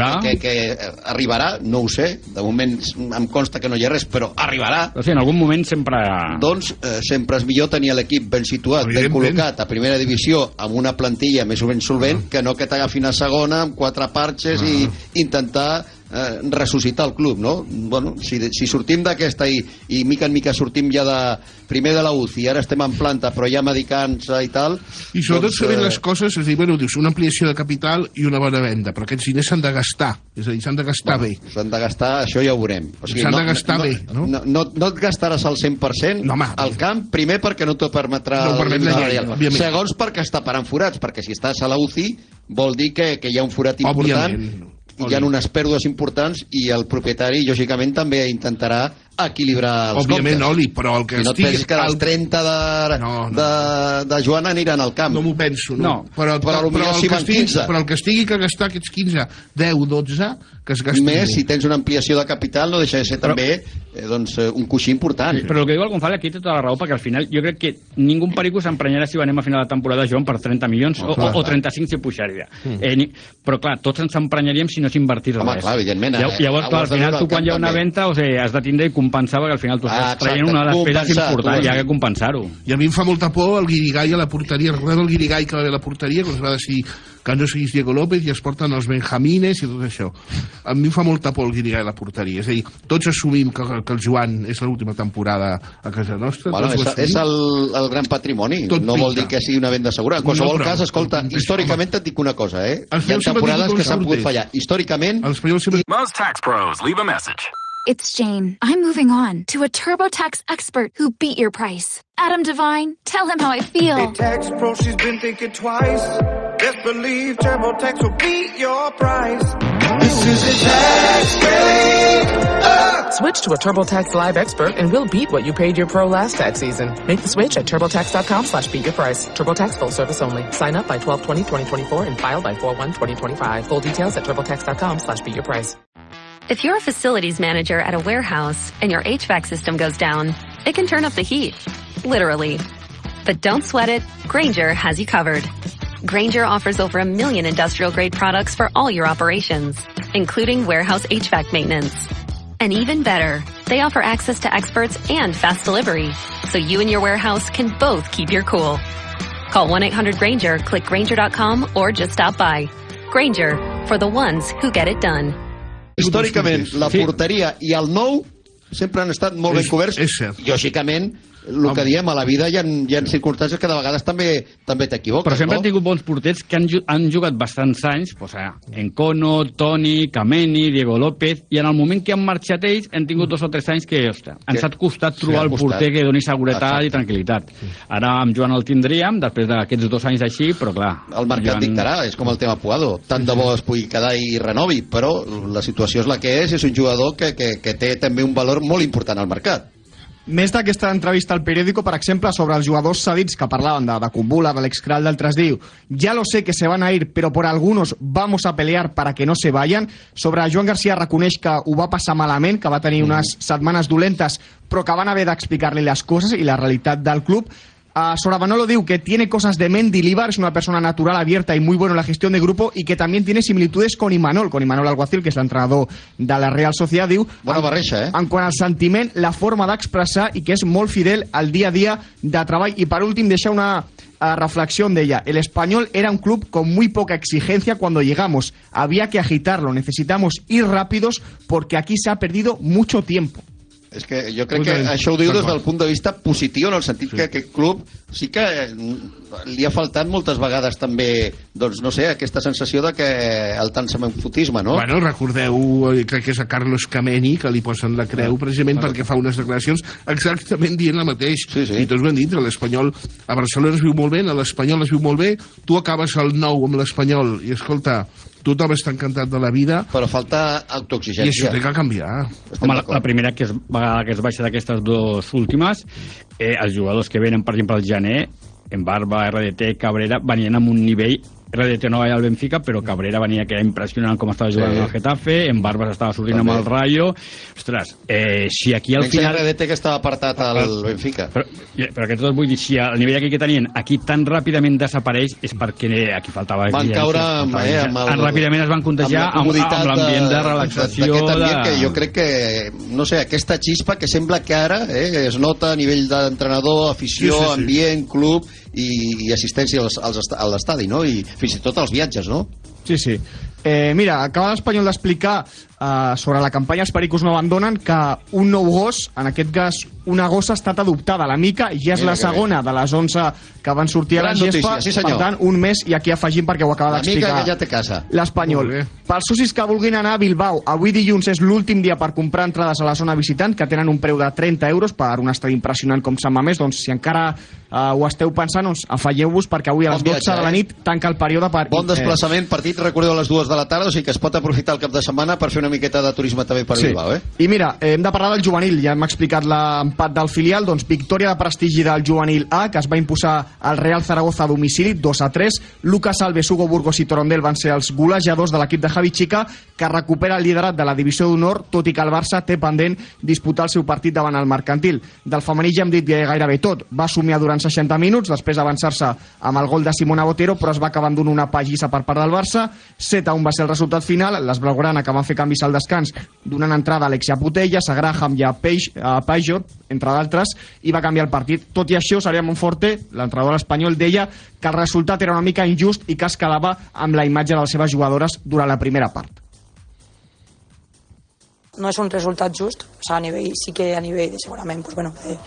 que arribarà, no ho sé, de moment em consta que no hi ha res, però arribarà. Però sí, en algun moment sempre... Doncs eh, sempre és millor tenir l'equip ben situat, ben col·locat a primera divisió, amb una plantilla més o menys solvent, que no que t'agafin a segona amb quatre parxes uh -huh. i intentar eh, ressuscitar el club, no? Bueno, si, si sortim d'aquesta i, i mica en mica sortim ja de, primer de la U C I, ara estem en planta, però ja medicants i tal... I sobretot doncs, sabent eh... les coses, és a dir, bueno, dius, una ampliació de capital i una bona venda, però aquests diners s'han de gastar, és a dir, s'han de gastar bueno, bé. S'han de gastar, això ja ho veurem. O sigui, s'han no, de gastar no, bé, no? No, no, no et gastaràs al cent per cent no, al camp, primer perquè no t'ho permetrà no permet la llei, òbviament. Segons perquè està parant forats, perquè si estàs a la U C I vol dir que, que hi ha un forat important, òbviament. Hi ha unes pèrdues importants i el propietari, lògicament, també intentarà equilibrar els òbviament, comptes. Oli, però el que I no et estigui... pensis que els trenta de, no, no. de, de Joan aniran al camp. No m'ho penso, no. no. Però, però, però, però, el si estigui, però el que estigui que gastar aquests quinze, deu, dotze, que es gastin més, bé. si tens una ampliació de capital, no deixa de ser però, també eh, doncs, un coixí important. Sí, però el que diu el Gonzalo aquí té tota la raó, perquè al final jo crec que ningú perico s'emprenyarà si venem a final de temporada, Joan, per trenta milions, oh, o, clar, o, o trenta-cinc si pujaria. Mm. Eh, ni, però clar, tots ens emprenyaríem si no s'invertís res. Home, clar, evidentment. Llavors, llavors clar, al final tu quan hi ha una venda, o sigui, has de tindre i compensar, perquè al final tu estàs ah, traient una despesa important i hi ha que compensar-ho. I a mi em fa molta por el Guirigay a la porteria. Recordeu el Guirigay que va haver a la porteria, quan es va decidir que no seguís Diego López i es porten els Benjamines i tot això. A mi em fa molta por el Guirigay a la porteria. És a dir, tots assumim que, que el Joan és l'última temporada a casa nostra. Bueno, és, és el, el gran patrimoni. Tot no pinta. Vol dir que sigui una venda assegurada. En qualsevol no, cas, escolta, històricament et dic una cosa, eh? Hi ha temporades que s'han pogut fallar. Històricament... Most tax pros leave a message. It's Jane. I'm moving on to a TurboTax expert who beat your price. Adam Devine, tell him how I feel. Hey, tax pro, she's been thinking twice. Best believe TurboTax will beat your price. This is a tax break. Uh. Switch to a TurboTax Live expert and we'll beat what you paid your pro last tax season. Make the switch at TurboTax.com slash beat your price. TurboTax full service only. Sign up by twelve twenty twenty twenty-four and file by four one twenty twenty-five. Full details at TurboTax.com slash beat your price. If you're a facilities manager at a warehouse and your H V A C system goes down, it can turn up the heat, literally. But don't sweat it, Grainger has you covered. Grainger offers over a million industrial-grade products for all your operations, including warehouse H V A C maintenance. And even better, they offer access to experts and fast delivery, so you and your warehouse can both keep your cool. Call one eight hundred Grainger, click Grainger dot com, or just stop by. Grainger, for the ones who get it done. Històricament, la porteria i el nou sempre han estat molt ben coberts. És cert. Lògicament, el que diem, a la vida hi ha, hi ha circumstàncies que de vegades també també t'equivoques. Però sempre no? han tingut bons porters que han, han jugat bastants anys, pues, Encono, Toni, Kameni, Diego López, i en el moment que han marxat ells han tingut dos o tres anys que, ostres, ens ha costat trobar sí, el porter que doni seguretat Exacte. I tranquil·litat. Ara amb Joan el tindríem, després d'aquests dos anys així, però clar... El mercat Joan... dictarà, és com el tema Puado. Tant de bo es pugui quedar i renovi, però la situació és la que és, és un jugador que, que, que té també un valor molt important al mercat. Més d'aquesta entrevista al periòdico, per exemple, sobre els jugadors cedits que parlaven de, de Kumbula, de l'excral d'altres, diu: ya lo sé que se van a ir, pero por algunos vamos a pelear para que no se vayan. Sobre Joan García reconeix que ho va passar malament, que va tenir unes setmanes dolentes, però que van haver d'explicar-li les coses i la realitat del club. Uh, sobre Manolo diu que tiene cosas de Mendilibar, es una persona natural, abierta y muy bueno en la gestión de grupo, y que también tiene similitudes con Imanol, con Imanol Alguacil, que és l'entrenador de la Real Sociedad. Diu, bona barreja, eh? En quant al sentiment, la forma d'expressar, i que és molt fidel al dia a dia de treball. I per últim, deixa una uh, reflexión de ella. El Español era un club con muy poca exigencia cuando llegamos. Había que agitarlo. Necesitamos ir rápidos porque aquí se ha perdido mucho tiempo. És que jo crec que això ho diu des del punt de vista positiu, en el sentit que aquest club sí que li ha faltat moltes vegades també, doncs no sé, aquesta sensació de que el tant semenfotisme, no? Bueno, recordeu, crec que és a Carlos Kameni que li posen la creu precisament perquè fa unes declaracions exactament dient la mateix. Sí, sí. I tots ho hem dit, l'Espanyol a Barcelona es viu molt bé, a l'Espanyol es viu molt bé, tu acabes el nou amb l'Espanyol i escolta, tothom està encantat de la vida. Però falta autoexigència. I això té que canviar. Home, la, la primera que es, vegada que es baixa d'aquestes dues últimes, eh, els jugadors que venen, per exemple, al gener, en Barba, R D T, Cabrera, venien amb un nivell R D T no va al Benfica, però Cabrera venia que era impressionant com estava jugant sí. al Getafe, en Barbas estava sortint amb el Rayo. Ostres, eh, si aquí al Menys final... R D T que estava apartat al Benfica. Però, però que tot vull dir, si el nivell aquí que tenien aquí tan ràpidament desapareix és perquè aquí faltava... Van caure amb, eh, amb el... Ràpidament es van contagiar amb, amb, amb l'ambient de relaxació. D'aquest ambient que jo crec que, no sé, aquesta xispa que sembla que ara eh, es nota a nivell d'entrenador, afició, sí, sí, sí. ambient, club i, i assistència als, als est a l'estadi, no? I fins i tot als viatges, no? Sí, sí. Eh, mira, acaba l'Espanyol d'explicar eh, sobre la campanya Els Pericos no abandonen que un nou gos, en aquest cas una gossa, ha estat adoptada. La Mica ja és Mira la segona bé. de les onze que van sortir Gran a la gespa, notícia, sí, per tant, un mes, i aquí afegim perquè ho acaba d'explicar. La Mica que ja té casa. L'Espanyol. Pels socis que vulguin anar a Bilbao, avui dilluns és l'últim dia per comprar entrades a la zona visitant, que tenen un preu de trenta euros per un estadi impressionant com Sant Mamés. Doncs si encara eh, ho esteu pensant, doncs afegeu-vos perquè avui a les bon dotze viatge, de la nit eh? tanca el període per... Bon desplaçament, partit, recordeu, a les dues de la tarda, o sigui que es pot aprofitar el cap de setmana per fer una miqueta de turisme també per sí. Bilbao, eh? I mira, eh, hem de parlar del juvenil, ja hem explicat l'empat del filial, doncs victòria de prestigi del juvenil A, que es va imposar al Real Zaragoza a domicili, dos a tres. Lucas Alves, Hugo Burgos i Torondel van ser els golejadors de l'equip de Javi Chica, que recupera el liderat de la divisió d'honor, tot i que el Barça té pendent disputar el seu partit davant el Mercantil. Del femení ja hem dit gairebé tot. Va somiar durant seixanta minuts, després d'avançar-se amb el gol de Simona Botero, però es va acabar amb una pallissa per part del Barça. set a un va ser el resultat final. Les blaugrana, que van fer canvis al descans, donant entrada a Alexia Putellas, a Graham i a Pajor, entre d'altres, i va canviar el partit. Tot i això, Sària Monforte, l'entrenador espanyol, deia que el resultat era una mica injust i que es quedava amb la imatge de les seves jugadores durant la primera part. No és un resultat just, o sigui, a nivell, sí que a nivell de, segurament, pues, bueno, de,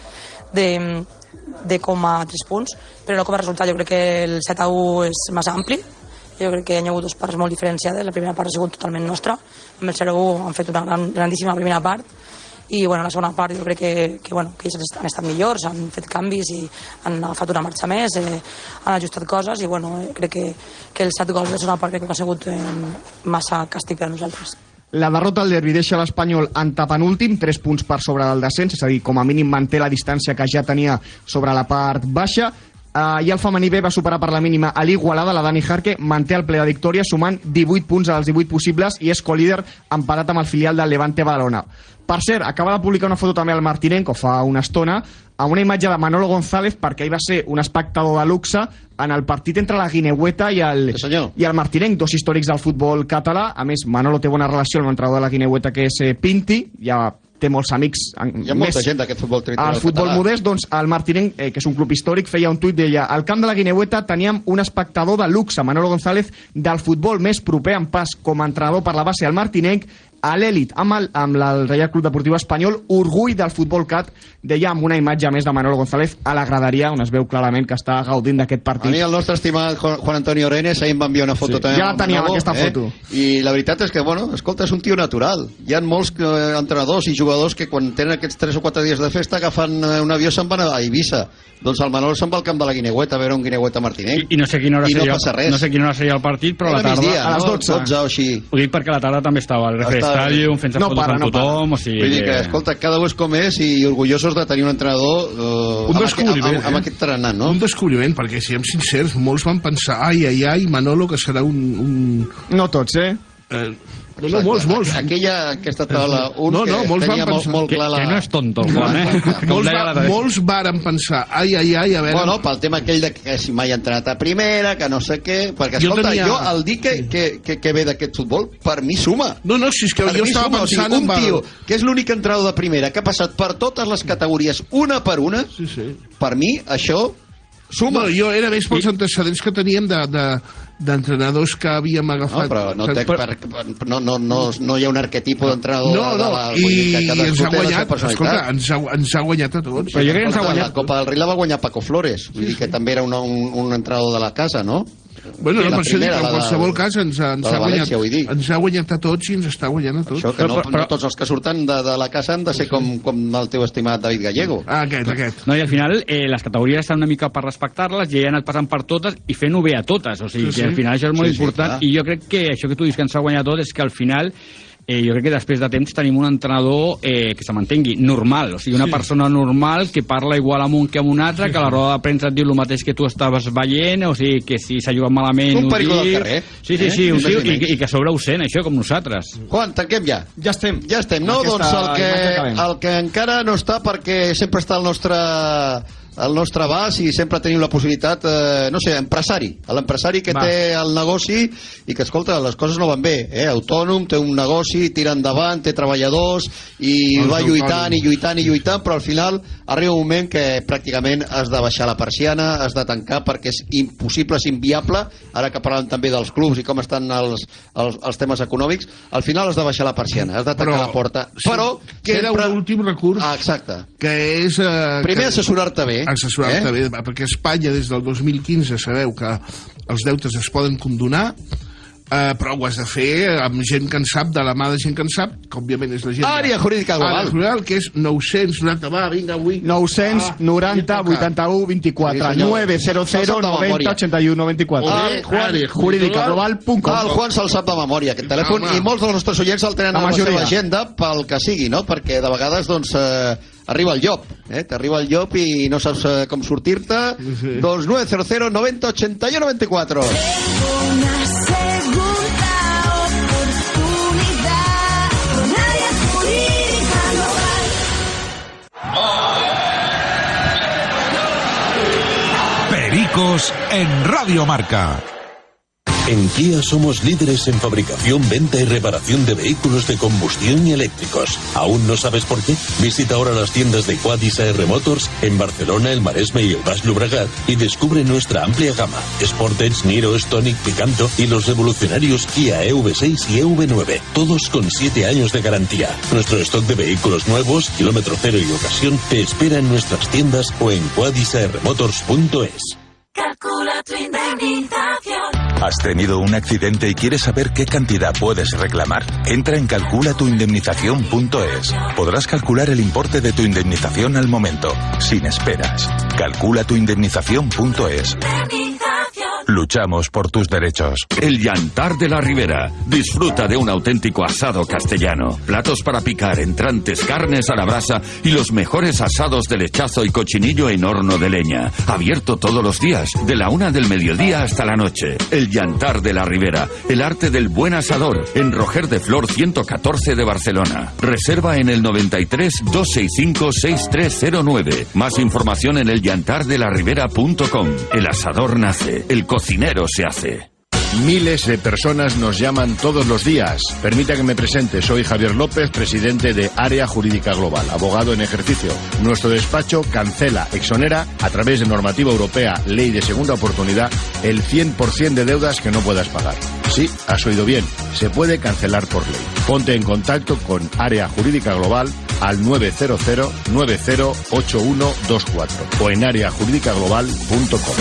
de, de com a tres punts, però no com a resultat. Jo crec que el set a u és massa ampli. Jo crec que hi ha hagut dues parts molt diferenciades. La primera part ha sigut totalment nostra. Amb el zero a u han fet una gran, grandíssima primera part. I bueno, la segona part jo crec que, que, bueno, que ells han estat millors, han fet canvis i han agafat una marxa més, eh, han ajustat coses i bueno, crec que, que el set gols de la segona part crec que ha sigut eh, massa càstig per a nosaltres. La derrota al derbi deixa l'Espanyol en tapenúltim, tres punts per sobre del descens, és a dir, com a mínim manté la distància que ja tenia sobre la part baixa. Uh, i el femení B va superar per la mínima a l'Igualada. La Dani Jarque manté el ple de victòria sumant divuit punts als divuit possibles i és colíder empatat amb el filial del Levante Badalona. Per cert, acaba de publicar una foto també al Martinenco fa una estona amb una imatge de Manolo González, perquè ell va ser un espectador de luxe en el partit entre la Guineueta i el, sí, i el Martinenc, dos històrics del futbol català. A més, Manolo té bona relació amb l'entrenador de la Guineueta, que és Pinti, ja té molts amics. Hi ha molta gent d'aquest futbol tradicional al futbol català. Modest, doncs el Martinenc, eh, que és un club històric, feia un tuit, deia: al camp de la Guineueta teníem un espectador de luxe, Manolo González, del futbol més proper en pas com a entrenador per la base al Martinenc, a l'èlit amb el, amb el Reial Club Deportiu Espanyol, orgull del Futbol Cat, deia amb una imatge més de Manolo González a la graderia, on es veu clarament que està gaudint d'aquest partit. A mi el nostre estimat Juan Antonio Orenes ahir em va enviar una foto sí. també. Ja la teníem, aquesta eh? foto. I la veritat és que, bueno, escolta, és un tio natural. Hi ha molts eh, entrenadors i jugadors que quan tenen aquests tres o quatre dies de festa agafen eh, un avió, se'n van a Eivissa. Doncs el Manolo se'n va al camp de la Guineueta a veure un Guineueta Martinenc. I, i no sé quina hora I seria, no passa res. No sé quina hora seria el partit, però a la tarda... Migdia, a les dotze. dotze o així. Ho dic perquè a la tarda també estava al Refe Stadium fent-se no fotos para, amb no tothom. O sigui Vull dir que, escolta, cada un és com és i orgullosos de tenir un entrenador eh, un amb, aquest, amb, amb, amb eh? aquest tarannat, no? Un descobriment, perquè si hem sincers, molts van pensar, ai, ai, ai, Manolo, que serà un... un... No tots, eh? eh No, no, molts, molts. Aquella, aquesta taula, un no, no, que tenia molt, molt clar la... Que no és tonto, el Juan, eh? molts, va, molts varen pensar, ai, ai, ai, a veure... Bueno, pel tema aquell de que si mai ha entrenat a primera, que no sé què... Perquè, jo escolta, tenia... jo el dir que, que, que, que ve d'aquest futbol, per mi suma. No, no, si és que per jo estava suma. pensant... O sigui, un en tio que és l'únic entrenador de primera, que ha passat per totes les categories, una per una, sí, sí. per mi, això... Suma. No, jo era més pels I... antecedents que teníem de... de d'entrenadors que havíem agafat. No, però no, té, per, no, no, no, no hi ha un arquetipo d'entrenador no, no, de la... I, i ens ha guanyat, escolta, ens ha, ens ha guanyat a tots. Però jo crec que ens ha guanyat. La Copa del Rei la va guanyar Paco Flores, vull sí, dir que sí. també era una, un, un entrenador de la casa, no? Bueno, no, per això dic, en qualsevol de, cas ens ha, ens, ha guanyat, ens ha guanyat a tots i ens està guanyant a tots. Això, que no, però, no tots els que surten de, de la casa han de ser com, com el teu estimat David Gallego. Ah, aquest, aquest. No, i al final eh, les categories estan una mica per respectar-les i ja han anat passant per totes i fent-ho bé a totes. O sigui, sí, que al final això és molt sí, important. Sí, I jo crec que això que tu dius que ens ha guanyat tot és que al final eh, jo crec que després de temps tenim un entrenador eh, que se mantengui normal, o sigui, una sí. persona normal que parla igual amb un que amb un altre, sí, que a la roda de premsa et diu el mateix que tu estaves veient, o sigui, que si s'ha jugat malament... Un perico del carrer. Sí, sí, sí, eh? un tio, i, i que a sobre ho sent, això, com nosaltres. Juan, tanquem ja. Ja estem. Ja estem, no? Aquesta, doncs el que, el que encara no està, perquè sempre està el nostre... el nostre abast i sempre tenim la possibilitat, eh, no sé, empresari, l'empresari que Va. té el negoci i que, escolta, les coses no van bé, eh? Autònom, té un negoci, tira endavant, té treballadors i el va lluitant i lluitant i lluitant, però al final arriba un moment que pràcticament has de baixar la persiana, has de tancar perquè és impossible, és inviable, ara que parlàvem també dels clubs i com estan els, els, els temes econòmics, al final has de baixar la persiana, has de tancar però, la porta, sí, però queda sempre... un últim recurs, ah, exacte, que és eh, primer que... assessorar-te bé, assessorar-te eh? bé, perquè Espanya des del dos mil quinze sabeu que els deutes es poden condonar, eh, però ho has de fer amb gent que en sap, de la mà de gent que en sap, que òbviament és la gent... Àrea Jurídica Global. Àrea Global, que és nou-cents noranta, va, vinga, avui... nou-cents noranta, vuitanta-u, vint-i-quatre, nueve cero cero, noventa, ochenta y uno, veinticuatro. Jurídica Global punt com. El Juan se'l sap de memòria, aquest telèfon, i molts dels nostres oients el tenen a la seva agenda pel que sigui, no? Perquè de vegades, doncs... Eh, arriba el llop, eh? T'arriba el llop i no saps eh, com sortir-te. Sí. Doncs nueve cero cero, noventa, ochenta y uno, veinticuatro. Una segunda oportunidad con Área Jurídica Global. Pericos en Radio Marca. En Kia somos líderes en fabricación, venta y reparación de vehículos de combustión y eléctricos. ¿Aún no sabes por qué? Visita ahora las tiendas de Quadis A R Motors en Barcelona, el Maresme y el Baix Llobregat y descubre nuestra amplia gama. Sportage, Niro, Stonic, Picanto y los revolucionarios Kia E V seis y E V nueve. Todos con siete años de garantía. Nuestro stock de vehículos nuevos, kilómetro cero y ocasión te espera en nuestras tiendas o en quadis a r motors punto es. Calcula tu indemnización. ¿Has tenido un accidente y quieres saber qué cantidad puedes reclamar? Entra en calcula tu indemnización punto es. Podrás calcular el importe de tu indemnización al momento, sin esperas. calcula tu indemnización punto es. Luchamos por tus derechos. El Llantar de la Ribera. Disfruta de un auténtico asado castellano. Platos para picar, entrantes, carnes a la brasa y los mejores asados de lechazo y cochinillo en horno de leña. Abierto todos los días, de la una del mediodía hasta la noche. El Llantar de la Ribera. El arte del buen asador. En Roger de Flor ciento catorce de Barcelona. Reserva en el noventa y tres, doscientos sesenta y cinco, sesenta y tres cero nueve. Más información en el llantar de la ribera punto com. El asador nace. El cocinero se hace. Miles de personas nos llaman todos los días. Permita que me presente. Soy Javier López, presidente de Área Jurídica Global, abogado en ejercicio. Nuestro despacho cancela, exonera, a través de normativa europea, ley de segunda oportunidad, el cien por ciento de deudas que no puedas pagar. Sí, has oído bien. Se puede cancelar por ley. Ponte en contacto con Área Jurídica Global al nueve cero cero, nueve cero ocho uno dos cuatro o en área jurídica global punto com.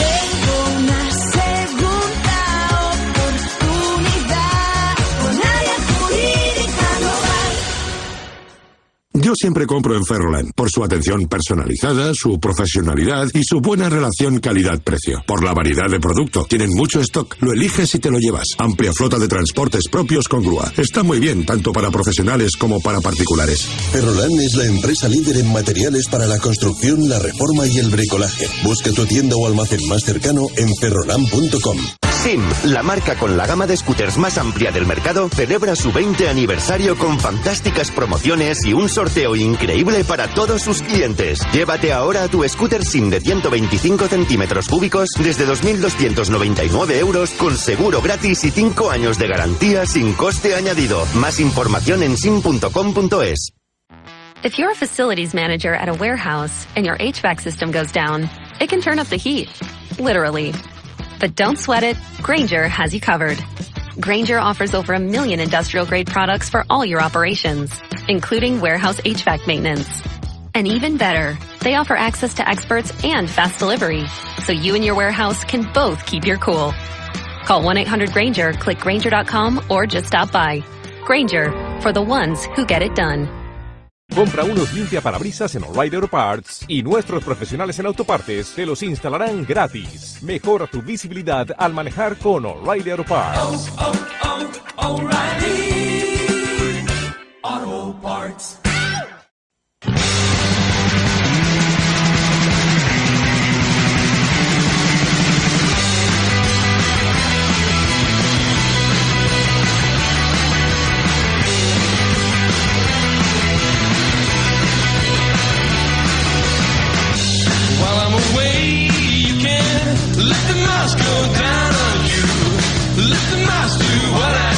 Yo siempre compro en Ferroland, por su atención personalizada, su profesionalidad y su buena relación calidad-precio. Por la variedad de producto, tienen mucho stock, lo eliges y te lo llevas. Amplia flota de transportes propios con grúa. Está muy bien, tanto para profesionales como para particulares. Ferroland es la empresa líder en materiales para la construcción, la reforma y el bricolaje. Busca tu tienda o almacén más cercano en ferroland punto com. Sim, la marca con la gama de scooters más amplia del mercado, celebra su veinte aniversario con fantásticas promociones y un sorteo increíble para todos sus clientes. Llévate ahora a tu scooter Sim de ciento veinticinco centímetros cúbicos desde dos mil doscientos noventa y nueve euros con seguro gratis y cinco años de garantía sin coste añadido. Más información en sim punto com punto es. If you're a facilities manager at a warehouse and your H V A C system goes down, it can turn up the heat, literally. But don't sweat it, Grainger has you covered. Grainger offers over a million industrial-grade products for all your operations, including warehouse H V A C maintenance. And even better, they offer access to experts and fast delivery, so you and your warehouse can both keep your cool. Call one eight hundred Grainger, click Grainger dot com, or just stop by. Grainger, for the ones who get it done. Compra unos limpiaparabrisas en O'Reilly Auto Parts y nuestros profesionales en autopartes te los instalarán gratis. Mejora tu visibilidad al manejar con O'Reilly Auto Parts. Oh, oh, oh, O'Reilly Auto Parts. While I'm away, you can let the mouse go down on you. Let the mouse do what I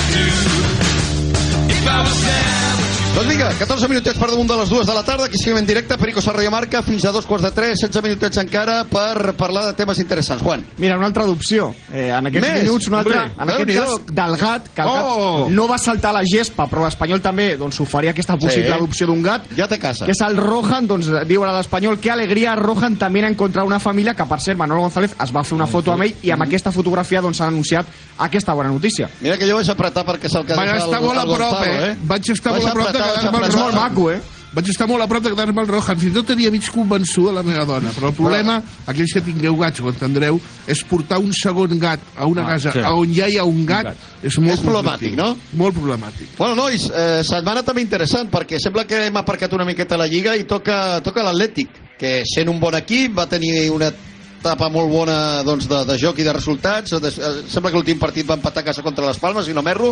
do. If I was there. Doncs vinga, catorze minutets per damunt de les dues de la tarda, aquí seguim en directe, Pericos a Radio Marca, fins a dos quarts de tres, setze minutets encara per parlar de temes interessants. Juan. Mira, una altra adopció. Eh, en aquests Més? minuts, una altra, Hombre, en aquest Déu-n'hi-do. cas, del gat, que el gat Oh! no va saltar la gespa, però l'Espanyol també doncs, oferia aquesta possible Sí. adopció d'un gat, Ja te casa. que és el Rohan, doncs diu a l'Espanyol, que alegria, Rohan també ha encontrat una família, que per cert, Manolo González es va fer una foto amb ell, i amb aquesta fotografia doncs, s'ha anunciat aquesta bona notícia. Mira que jo vaig apretar perquè se'l quedés Vaig el, estar molt a el prop, Gonzalo, eh? eh? Vaig estar Vaig molt a prop de apretar, vaig quedar-me el apretar. Rohan. Maco, eh? Vaig estar molt a prop de quedar-me el Rohan. Fins i tot tenia mig convençuda la meva dona. Però el problema, aquells que tingueu gats, ho entendreu, és portar un segon gat a una Ah, casa sí. on ja hi ha un gat, és molt És problemàtic, no? Molt problemàtic. Bueno, nois, eh, setmana també interessant, perquè sembla que hem aparcat una miqueta la Lliga i toca, toca l'Atlètic, que sent un bon equip va tenir una etapa molt bona doncs, de, de joc i de resultats. De, eh, sembla que l'últim partit va empatar a casa contra les Palmes, si no m'erro,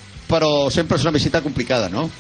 però sempre és una visita complicada, no?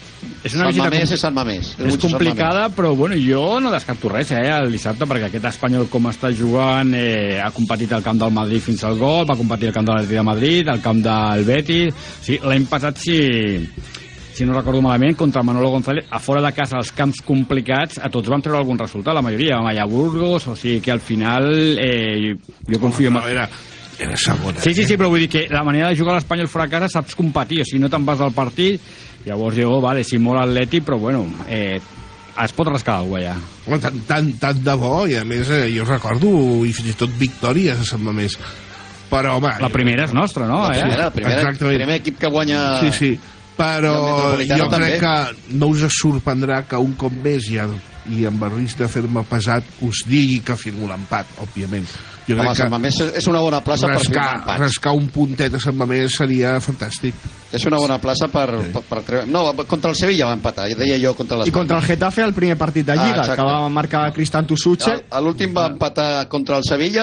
És una Sant visita Mamés com- és Sant Mamés. És complicada, però bueno, jo no descarto res eh, el dissabte, perquè aquest Espanyol com està jugant eh, ha competit al camp del Madrid fins al gol, va competir al camp de l'Atlètic de Madrid, al camp del Betis. Sí, l'any passat, si, si no recordo malament, contra Manolo González, a fora de casa, als camps complicats, a tots vam treure algun resultat, la majoria, amb allà Burgos, o sigui que al final eh, jo confio en... Era, era segona. Sí, sí, sí, però vull dir que la manera de jugar a l'Espanyol fora de casa saps competir, o sigui, no te'n vas del partit. Llavors jo, vale, sí, molt atlètic, però bueno, eh, es pot rascar alguna cosa ja. Home, tant, tant, tant de bo, i a més eh, jo recordo, i fins i tot victòries a Sant Mamés. Però, home... La primera és nostra, no? La Eh? primera, la primera, Exactament. primer equip que guanya... Sí, sí, però I el Metropolitano jo crec també. que no us sorprendrà que un cop més, i, i amb el risc de fer-me pesat, us digui que firmo l'empat, òbviament. Jo Home, crec Sant que Mamés és una bona plaça per fer un rascar, empat. rascar un puntet a Sant Mamés seria fantàstic. És una bona plaça per, per, per treure... No, contra el Sevilla va empatar, deia jo, contra les I contra el Getafe el primer partit de Lliga, Ah, que va marcar Cristian Tusuche. A l'últim va empatar contra el Sevilla,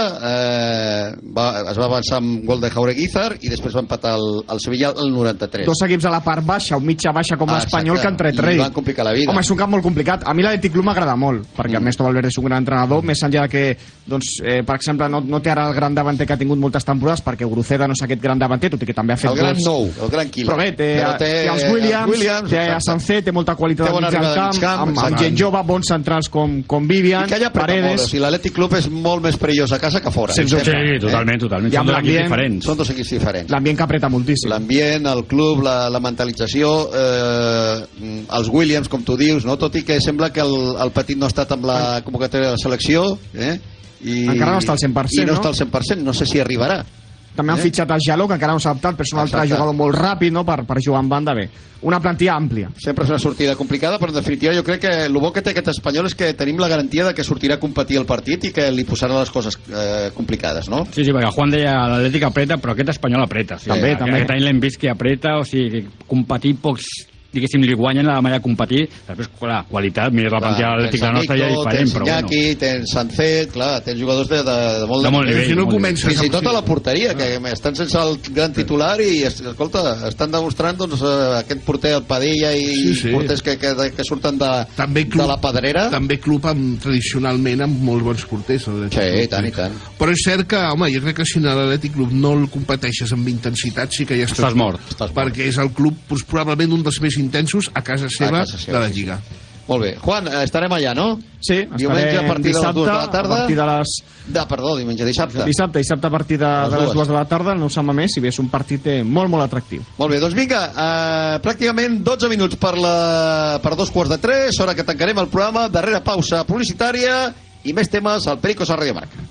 eh, va, es va avançar amb gol de Jaureguizar i després va empatar el, el Sevilla al noranta-tres. Dos equips a la part baixa, un mitja baixa com Ah, l'Espanyol, que han tret exacte. I rei. van complicar la vida. Home, és un camp molt complicat. A mi l'Atlètic Club m'agrada molt, perquè Mm. Ernesto Valverde és un gran entrenador, més enllà de que, doncs, eh, per exemple, no, no té ara el gran davanter que ha tingut moltes temporades, perquè Gruceda no és aquest gran davanter, tot i que també ha fet El gran gols. nou, el gran killer. Però bé, té, Però té, té els eh, Williams, Williams, té a exacte. Sancé, té molta qualitat Té al bona mig del arribada al camp, mig camp, amb, amb exacte. gent jove, bons centrals com, com Vivian, I que allà apreta Paredes. molt, o sigui, l'Atlètic Club és molt més perillós a casa que fora. Sens dubte. Sí, totalment, totalment. I Són amb dos equips l'ambient- diferents. Són dos equips diferents. L'ambient que apreta moltíssim. L'ambient, el club, la, la mentalització, eh, els Williams, com tu dius, no? Tot i que sembla que el, el petit no ha estat amb la convocatòria de la selecció, eh? I, Encara no està al cent per cent, i no, no? està al cent per cent, no sé si arribarà. També han Eh? fitxat el Jaló, que encara no s'ha adaptat, però és un altre Exacte. jugador molt ràpid, no?, per, per jugar en banda bé. Una plantilla àmplia. Sempre és una sortida complicada, però en definitiva jo crec que el bo que té aquest espanyol és que tenim la garantia de que sortirà a competir el partit i que li posarà les coses eh, complicades, no? Sí, sí, perquè Juan deia l'Atlètic apreta, però aquest Espanyol apreta. Sí, També, també. Aquest any l'hem vist que apreta, o sigui, que competir pocs diguéssim, li guanyen la manera de competir. Després, clar, qualitat, mira la plantilla de l'Atlètic, la nostra ja és diferent, tens però bueno. Iñaki, tens Sancet, clar, tens jugadors de, de, de molt De molt nivell, Si no molt comences Fins i amb- tot a la porteria, que estan sense el gran titular i, es- escolta, estan demostrant doncs, eh, aquest porter, el Padilla i Sí, sí. porters que, que, que surten de, També club, de la pedrera. També club amb, tradicionalment amb molts bons porters. l'Atlètic Sí, Club. i tant, i tant. Però és cert que, home, jo crec que si a l'Atlètic Club no el competeixes amb intensitat, sí que ja estàs, Estàs mort. Estàs mort. Perquè és el club doncs, probablement un dels més intensos a casa seva, casa seva, de la sí, Lliga. Molt bé. Juan, eh, estarem allà, no? Sí, Diumenge a estarem partir de les dissabte, dues de la tarda. a partir de les... De, perdó, diumenge, dissabte. Dissabte, dissabte a partir de, Les de les dues. dues de la tarda, el nou Sant Mamés, si bé és un partit eh, molt, molt atractiu. Molt bé, doncs vinga, eh, pràcticament dotze minuts per, la, per dos quarts de tres, hora que tancarem el programa, darrera pausa publicitària i més temes al Pericos a Radio Marca.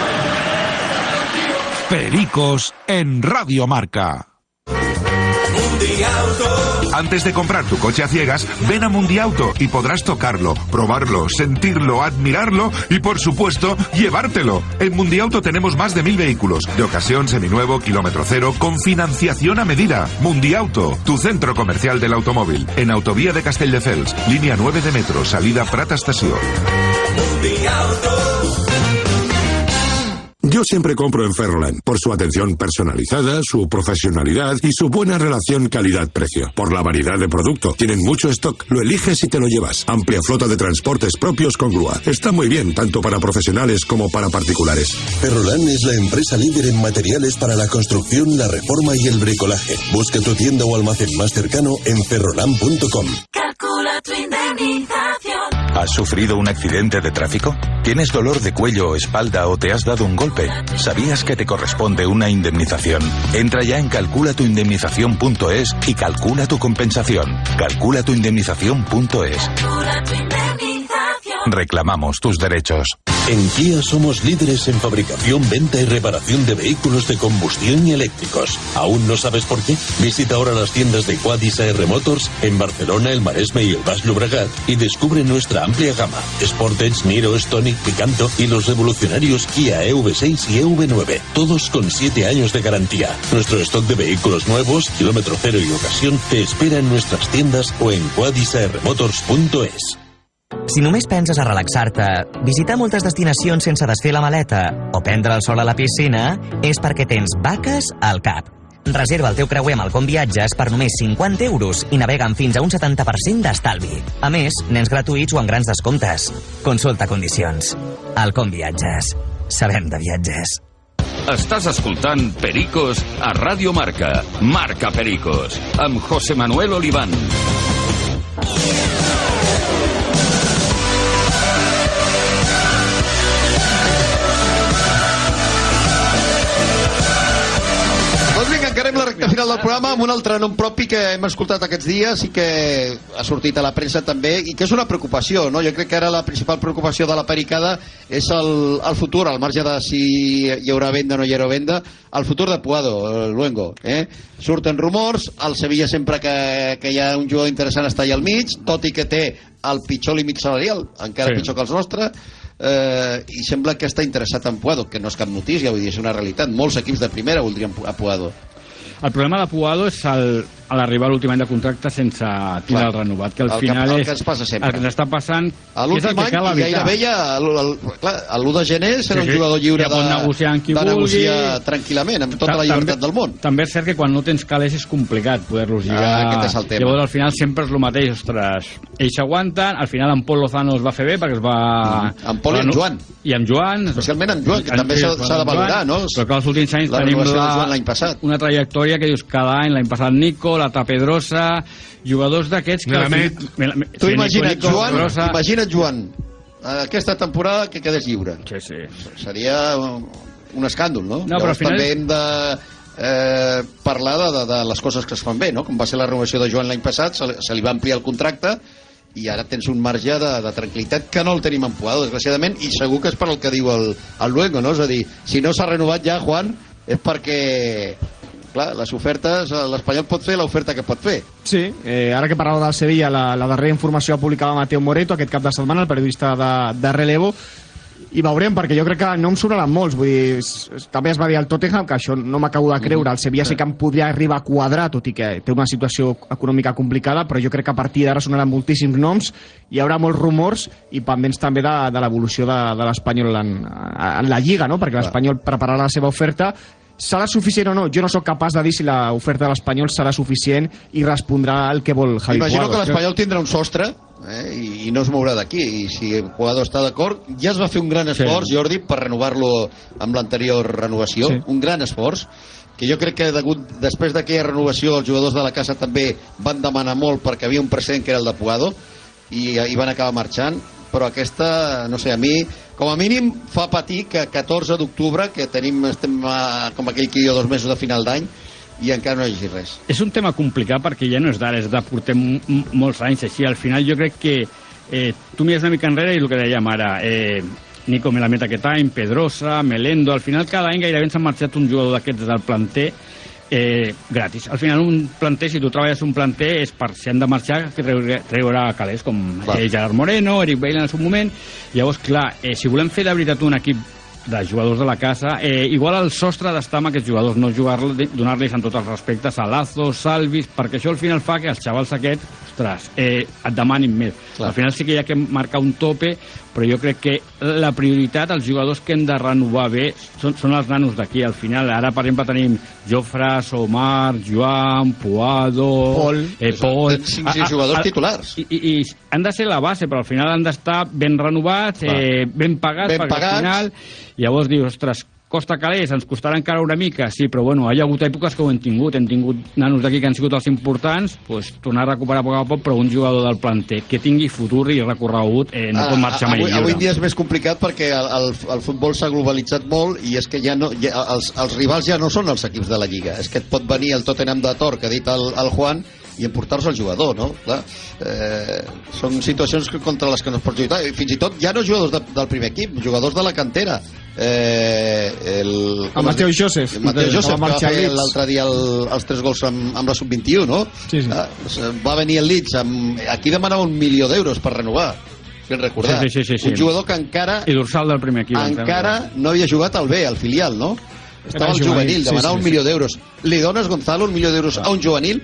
Pericos en Radio Marca. Antes de comprar tu coche a ciegas, ven a Mundiauto y podrás tocarlo, probarlo, sentirlo, admirarlo y, por supuesto, llevártelo. En Mundiauto tenemos más de mil vehículos, de ocasión, seminuevo, kilómetro cero, con financiación a medida. Mundiauto, tu centro comercial del automóvil. En Autovía de Castelldefels, línea nueve de metro, salida Prat Estació. Yo siempre compro en Ferroland, por su atención personalizada, su profesionalidad y su buena relación calidad-precio. Por la variedad de producto. Tienen mucho stock, lo eliges y te lo llevas. Amplia flota de transportes propios con grúa. Está muy bien, tanto para profesionales como para particulares. Ferroland es la empresa líder en materiales para la construcción, la reforma y el bricolaje. Busca tu tienda o almacén más cercano en ferroland punto com. Calcula tu indemnización. ¿Has sufrido un accidente de tráfico? ¿Tienes dolor de cuello o espalda o te has dado un golpe? ¿Sabías que te corresponde una indemnización? Entra ya en calcula tu indemnización punto es y calcula tu compensación. calcula tu indemnización punto es. Reclamamos tus derechos. En Kia somos líderes en fabricación, venta y reparación de vehículos de combustión y eléctricos. ¿Aún no sabes por qué? Visita ahora las tiendas de Quadis A R Motors en Barcelona, el Maresme y el Baix Llobregat y descubre nuestra amplia gama. Sportage, Niro, Stonic, Picanto y los revolucionarios Kia E V seis y E V nueve. Todos con siete años de garantía. Nuestro stock de vehículos nuevos, kilómetro cero y ocasión te espera en nuestras tiendas o en quadis a r motors punto es. Si només penses a relaxar-te, visitar moltes destinacions sense desfer la maleta o prendre el sol a la piscina, és perquè tens vaques al cap. Reserva el teu creuer amb el Com Viatges per només cinquanta euros i navega amb fins a un setanta per cent d'estalvi. A més, nens gratuïts o amb grans descomptes. Consulta condicions. El Com Viatges. Sabem de viatges. Estàs escoltant Pericos a Ràdio Marca. Marca Pericos, amb José Manuel Oliván. Doncs vinga, encarem la recta final del programa amb un altre nom propi que hem escoltat aquests dies i que ha sortit a la premsa també i que és una preocupació, no? Jo crec que ara la principal preocupació de la pericada és el, el futur, al marge de si hi haurà venda o no hi haurà venda, el futur de Puado, el Luengo. Eh? Surten rumors, el Sevilla sempre que, que hi ha un jugador interessant està allà al mig, tot i que té el pitjor límit salarial, encara sí. pitjor que els nostres, eh, i sembla que està interessat en Puado, que no és cap notícia, vull dir, és una realitat. Molts equips de primera voldrien a Puado. El problema de Puado és el, a l'arribar a l'últim any de contracte sense tindre el renovat, que al el final que, el és que ens passa sempre. el que ens està passant, a és el l'últim que cal any evitar. gairebé ja l'u de gener serà Sí, un sí. jugador lliure Ja pot de, negociar amb qui de vulgui. negociar tranquil·lament, amb tota Ta- la llibertat també- del món. També és cert que quan no tens calés és complicat poder-los lligar. Ah, aquest és el tema. Llavors al final sempre és el mateix, ostres, ells aguanten, al final en Pol Lozano es va fer bé perquè es va... Mm. En Pol i en Joan. I amb Joan. Especialment en Joan, que també s'ha s'ha de valorar, no? Però que els últims anys La tenim renovació de Joan la, l'any passat. una trajectòria que dius cada any, l'any passat Nico, la Tapedrosa, jugadors d'aquests que... al Melamed. final- Mela- Tu sí, imagina't, Nico, Nico, Joan, Pedrosa. imagina't, Joan, aquesta temporada que quedés lliure. Sí, sí. Seria un, un escàndol, no? No, però al Llavors final- també hem de eh, parlar de, de, de les coses que es fan bé, no? Com va ser la renovació de Joan l'any passat, se, li- se li va ampliar el contracte i ara tens un marge de, de tranquil·litat que no el tenim en Puado, desgraciadament, i segur que és per el que diu el, el Luengo, no? És a dir, si no s'ha renovat ja, Juan, és perquè clar, les ofertes, l'Espanyol pot fer l'oferta que pot fer. Sí, eh, ara que parlava del Sevilla, la, la darrera informació la publicava Mateo Moreto aquest cap de setmana, el periodista de, de Relevo, i veurem, perquè jo crec que no em sonaran molts, vull dir, s- s- també es va dir al Tottenham, que això no m'acabo de creure, el Sevilla sí que em podria arribar a quadrar, tot i que té una situació econòmica complicada, però jo crec que a partir d'ara sonaran moltíssims noms, hi haurà molts rumors i pendents també de, de l'evolució de, de l'Espanyol en, en la Lliga, no? Perquè l'Espanyol prepararà la seva oferta. Serà suficient o no? Jo no sóc capaç de dir si l'oferta de l'Espanyol serà suficient i respondrà el que vol Javi Imagino Puado. que l'Espanyol tindrà un sostre eh, i, i no es mourà d'aquí, i si Puado està d'acord, ja es va fer un gran esforç, Sí. Jordi, per renovar-lo amb l'anterior renovació, Sí. un gran esforç, que jo crec que degut, després d'aquella renovació els jugadors de la casa també van demanar molt perquè havia un precedent que era el de Puado i, i van acabar marxant, però aquesta, no sé, a mi com a mínim fa patir que catorze d'octubre, que tenim, estem a, com aquell que diu dos mesos de final d'any, i encara no hi hagi res. És un tema complicat perquè ja no és d'ara, és de portem m- molts anys així. Al final jo crec que eh, tu mires una mica enrere i el que dèiem ara, eh, Nico Melamed aquest any, Pedrosa, Melendo, al final cada any gairebé ens han marxat un jugador d'aquests del planter eh, gratis. Al final un planter, si tu treballes un planter, és per si han de marxar que treure, treure calés, com eh, Gerard Moreno, Eric Bailey en el seu moment. Llavors, clar, eh, si volem fer de veritat un equip de jugadors de la casa, eh, igual el sostre d'estar amb aquests jugadors, no jugar donar-los en tots els respectes a Lazo, Salvis, perquè això al final fa que els xavals aquests, ostres, eh, et demanin més. Clar. Al final sí que hi ha que marcar un tope, però jo crec que la prioritat, els jugadors que hem de renovar bé, són, són els nanos d'aquí. Al final, ara, per exemple, tenim Jofre, Omar, Joan, Puado, Pol, eh, Pol... cinc sis jugadors titulars. I, i, I han de ser la base, però al final han d'estar ben renovats, eh, ben pagats, Ben perquè pagats. al final... Llavors dius, ostres, costa calés, ens costarà encara una mica, sí, però bueno, hi ha hagut èpoques que ho hem tingut, hem tingut nanos d'aquí que han sigut els importants, pues, tornar a recuperar a poc a poc, però un jugador del planter que tingui futur i recorregut eh, no Ah, pot marxar mai avui, lliure. avui en dia és més complicat perquè el, el, el futbol s'ha globalitzat molt i és que ja no, ja, els, els rivals ja no són els equips de la Lliga. És que et pot venir el Tottenham de Tor, que ha dit el, el Juan, i emportar-se el jugador, no? Clar, eh, són situacions que, contra les que no es pot lluitar. I fins i tot ja no jugadors de, del primer equip, jugadors de la cantera. Eh, el, El Mateu Joseph. El Mateu Joseph, que va marxar al fer Leeds. l'altre dia el, els tres gols amb, amb la sub vint-i-u, no? Sí, sí. Ah, va venir el Leeds, amb, aquí demanava un milió d'euros per renovar. Ben recordar. Sí, sí, sí, sí, un jugador que encara I dorsal del primer equip. encara no havia jugat al B, al filial, no? Estava al juvenil, juvenil, sí, demanava sí, un sí. milió d'euros. Li dones, Gonzalo, un milió d'euros a un juvenil?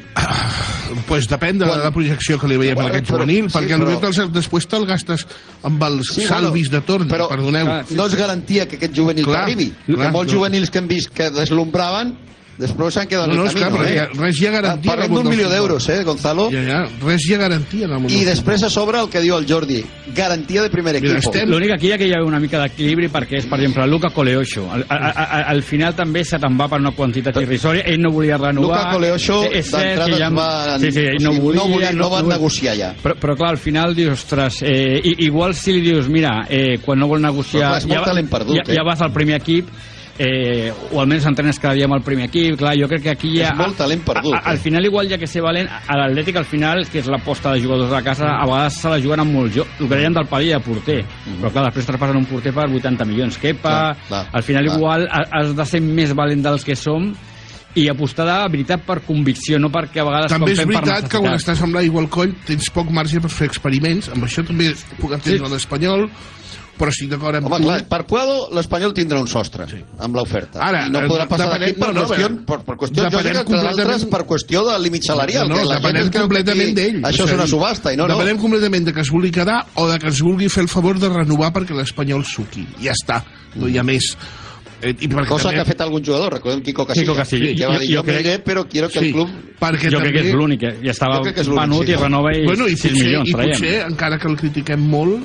Pues depèn de la projecció que li veiem Bueno, a aquest però- juvenil, sí, perquè però- potser després te'l gastes amb els Sí, salvis de torn, però perdoneu. no és garantia que aquest juvenil Clar, t'arribi. clar, Que molts no. juvenils que hem vist que deslumbraven, després s'han quedat No, no, en és el clar, camí. perquè res hi ha garantia. Parlem en el món d'un del milió futbol. d'euros, eh, Gonzalo? Ja, ja, res hi ha garantia en el món I del després a sobre el que diu el Jordi, garantia de primer equip. L'únic aquí hi ha que hi ha una mica d'equilibri perquè és, per exemple, Luca Coleocho. Al, a, a, a, al final també se te'n va per una quantitat irrisòria. Ell no volia renovar. Luca Coleocho Eh, és cert d'entrada que ja... es va- Sí, sí, ell no o sigui, volia... no volia- no van negociar ja. Però, però clar, al final dius, ostres, eh, i- igual si li dius, mira, eh, quan no vol Però negociar... clar, és molt ja, talent perdut, ja, eh? ja vas al primer equip, eh, o almenys entrenes cada dia amb el primer equip. Clar, jo crec que aquí ja... És molt talent perdut, A, a, al eh? final igual hi ha que ser valent. A l'Atlètic al final, que és l'aposta de jugadors de la casa, a vegades se la juguen amb molt joc. El que deien del Padilla de porter. Però clar, després traspassen un porter per vuitanta milions. Kepa, Clar, clar, al final clar. igual ha- has de ser més valent dels que som i apostar de veritat per convicció, no perquè a vegades També és com fem per veritat que quan necessitat. estàs amb l'aigua al coll tens poc marge per fer experiments. Amb això també puc entendre Sí. l'Espanyol, però estic d'acord amb Home, tu. clar, per Puado l'Espanyol tindrà un sostre sí. amb l'oferta. Ara, I no podrà passar depenem- d'aquí per, no, no, qüestió, però- per, per qüestió depenem lògica, entre completament- d'altres per qüestió del límit salarial. No, que no, la gent depenem es creu que completament aquí d'ell. Això és una subhasta, i no, no. Depenem completament de que es vulgui quedar o de que ens vulgui fer el favor de renovar perquè l'Espanyol suqui. Ja està, no hi ha més. Eh, i perquè Cosa també- que ha fet algun jugador, recordem Kiko Casilla. Kiko Casilla. Que va dir, Jo- jo, jo crec- m'iré, però quiero que Sí, el club... perquè Jo crec que també- és l'únic, eh? Ja estava Jo crec que és l'únic, venut sí. i renova i Bueno, i sis potser, milions, i traiem. potser, encara que el critiquem molt,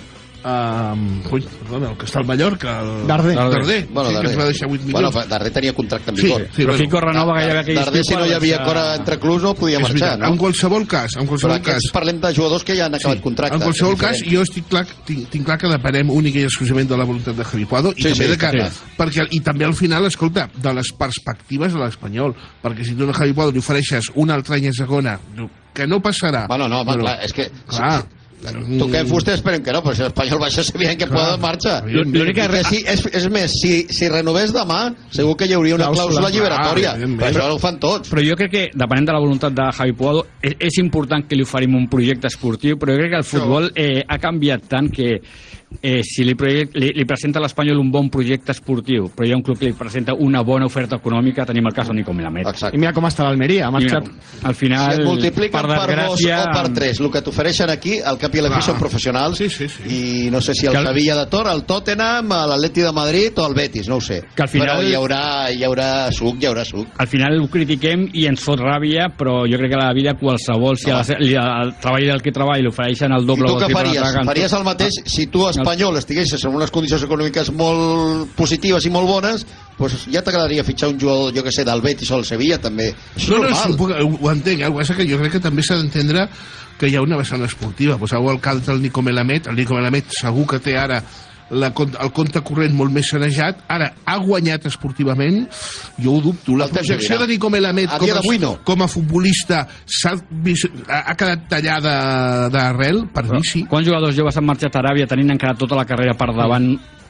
Um, ui, perdona, el que està al Mallorca, el... Darder. Darder, Bueno, sí, que Darder. ens va deixar vuit Bueno, milions. Darder tenia contracte en Sí, vigor. sí, Però bueno. Kiko renova gairebé aquell Darder, si no hi havia acord entre clubs, no podia És marxar, veritat. no? En qualsevol cas, en Però qualsevol aquests cas, parlem de jugadors que ja han acabat contracte. en qualsevol és cas, diferent. jo estic clar, tinc, tinc clar que depenem única i exclusivament de la voluntat de Javi Puado i, Sí, també sí, de que, està clar. perquè, i també al final, escolta, de les perspectives de l'Espanyol, perquè si tu a Javi Puado li ofereixes un altre any a segona, diu, que no passarà. Bueno, no, home, Però- clar, és que... Clar. Toquem fusta, esperem que no, però si l'Espanyol baixa, sabien que poden marxar. evidentment. I que sí, és, és més, si, si renovés demà, segur que hi hauria una clàusula alliberatòria. Ah, evidentment. Però això ho fan tots. Però jo crec que, depenent de la voluntat de Javi Puado, és, és important que li oferim un projecte esportiu, però jo crec que el futbol eh, ha canviat tant que eh, si li, project, li, li presenta a l'Espanyol un bon projecte esportiu, però hi ha un club que li presenta una bona oferta econòmica, tenim el cas de Nico Melamed. I mira com està l'Almeria, ha marxat... Al final, Si et multipliquen per per, desgràcia... dos o per tres, el que t'ofereixen aquí, al cap i a la fi són professionals, sí, sí, sí. i no sé si el Que el- Sevilla de Tor, el Tottenham, l'Atleti de Madrid o el Betis, no ho sé. Que al final- Però hi haurà, hi haurà suc, hi haurà suc. Al final ho critiquem i ens fot ràbia, però jo crec que a la vida qualsevol, si a la, li, el treball del que treball l'ofereixen el I doble tu o el què triple faries? de paga, Faries el mateix si tu, espanyol, estiguessis en unes condicions econòmiques molt positives i molt bones, doncs ja t'agradaria fitxar un jugador, jo que sé, del Betis o el Sevilla, també. Això és No, no, normal. sí, ho, puc, ho entenc, eh? El que passa que jo crec que també s'ha d'entendre que hi ha una vessant esportiva. Poseu el cas del Nico Melamed, el Nico Melamed segur que té ara la, el compte corrent molt més sanejat, ara ha guanyat esportivament, jo ho dubto. La El temps projecció dirà. de Nico Melamed A com dia a, d'avui no. com a futbolista s'ha vis- ha, ha quedat tallada d'arrel, per mi sí. Quants jugadors joves han marxat a Aràbia tenint encara tota la carrera per davant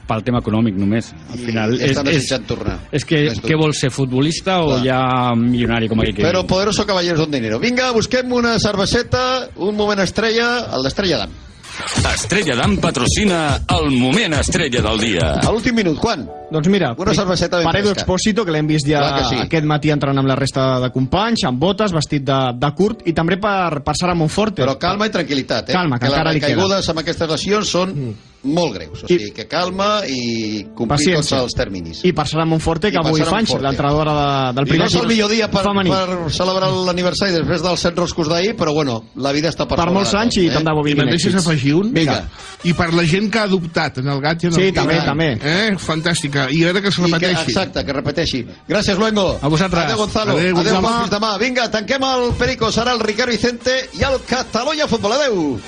pel tema econòmic només. Al final I estan és, desitjant tornar. És que, què vols ser, futbolista o ja milionari, com aquí? Però poderoso caballeros don dinero. Vinga, busquem una cerveseta, un moment estrella, el d'Estrella Damm. Estrella Damm patrocina el moment estrella del dia. A l'últim minut, Juan. Doncs mira, una cerveseta ben Paredo fresca. Expósito, que l'hem vist ja sí. aquest matí entrant amb la resta de companys, amb botes, vestit de, de curt, i també per, per Sara Monforte. Però calma i tranquil·litat, eh? Calma, que, que encara les li queda. caigudes amb aquestes lesions són mm. molt greus. O sigui, que calma i complir Paciència. tots els terminis. I per Sara Monforte, que I per avui Sara fa anys, Monforte. l'entrenadora de, del I primer no és el millor dia per, femení. per celebrar l'aniversari després dels set roscos d'ahir, però bueno, la vida està per Per sobre molts de anys tot, i tant de bo I vinguin me'n deixes èxits. afegir un? Vinga. I per la gent que ha adoptat en el gat i en el Sí, gat. també, també. Eh? Fantàstica. I ara que es I que, repeteixi. exacte, que repeteixi. Gràcies, Luengo. A vosaltres. Adéu, Gonzalo. Adéu, Adéu, Gonzalo. Adéu, fins demà. Vinga, tanquem el Perico. Serà el Ricard Vicente i el Catalunya Futbol. Adéu.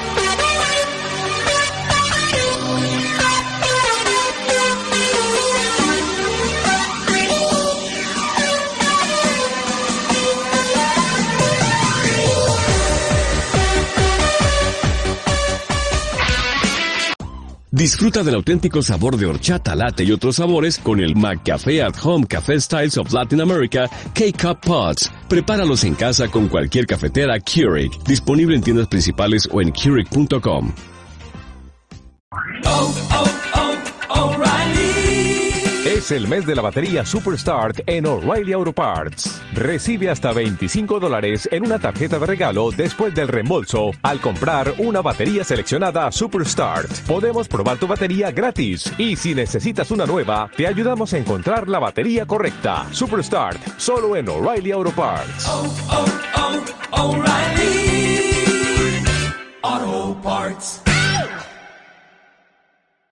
Disfruta del auténtico sabor de horchata, latte y otros sabores con el McCafé at Home Café Styles of Latin America K-Cup Pods. Prepáralos en casa con cualquier cafetera Keurig. Disponible en tiendas principales o en Keurig punto com. Es el mes de la batería Superstart en O'Reilly Auto Parts. Recibe hasta veinticinco dólares en una tarjeta de regalo después del reembolso al comprar una batería seleccionada Superstart. Podemos probar tu batería gratis y si necesitas una nueva, te ayudamos a encontrar la batería correcta. Superstart, solo en O'Reilly Auto Parts. O'Reilly Auto Parts.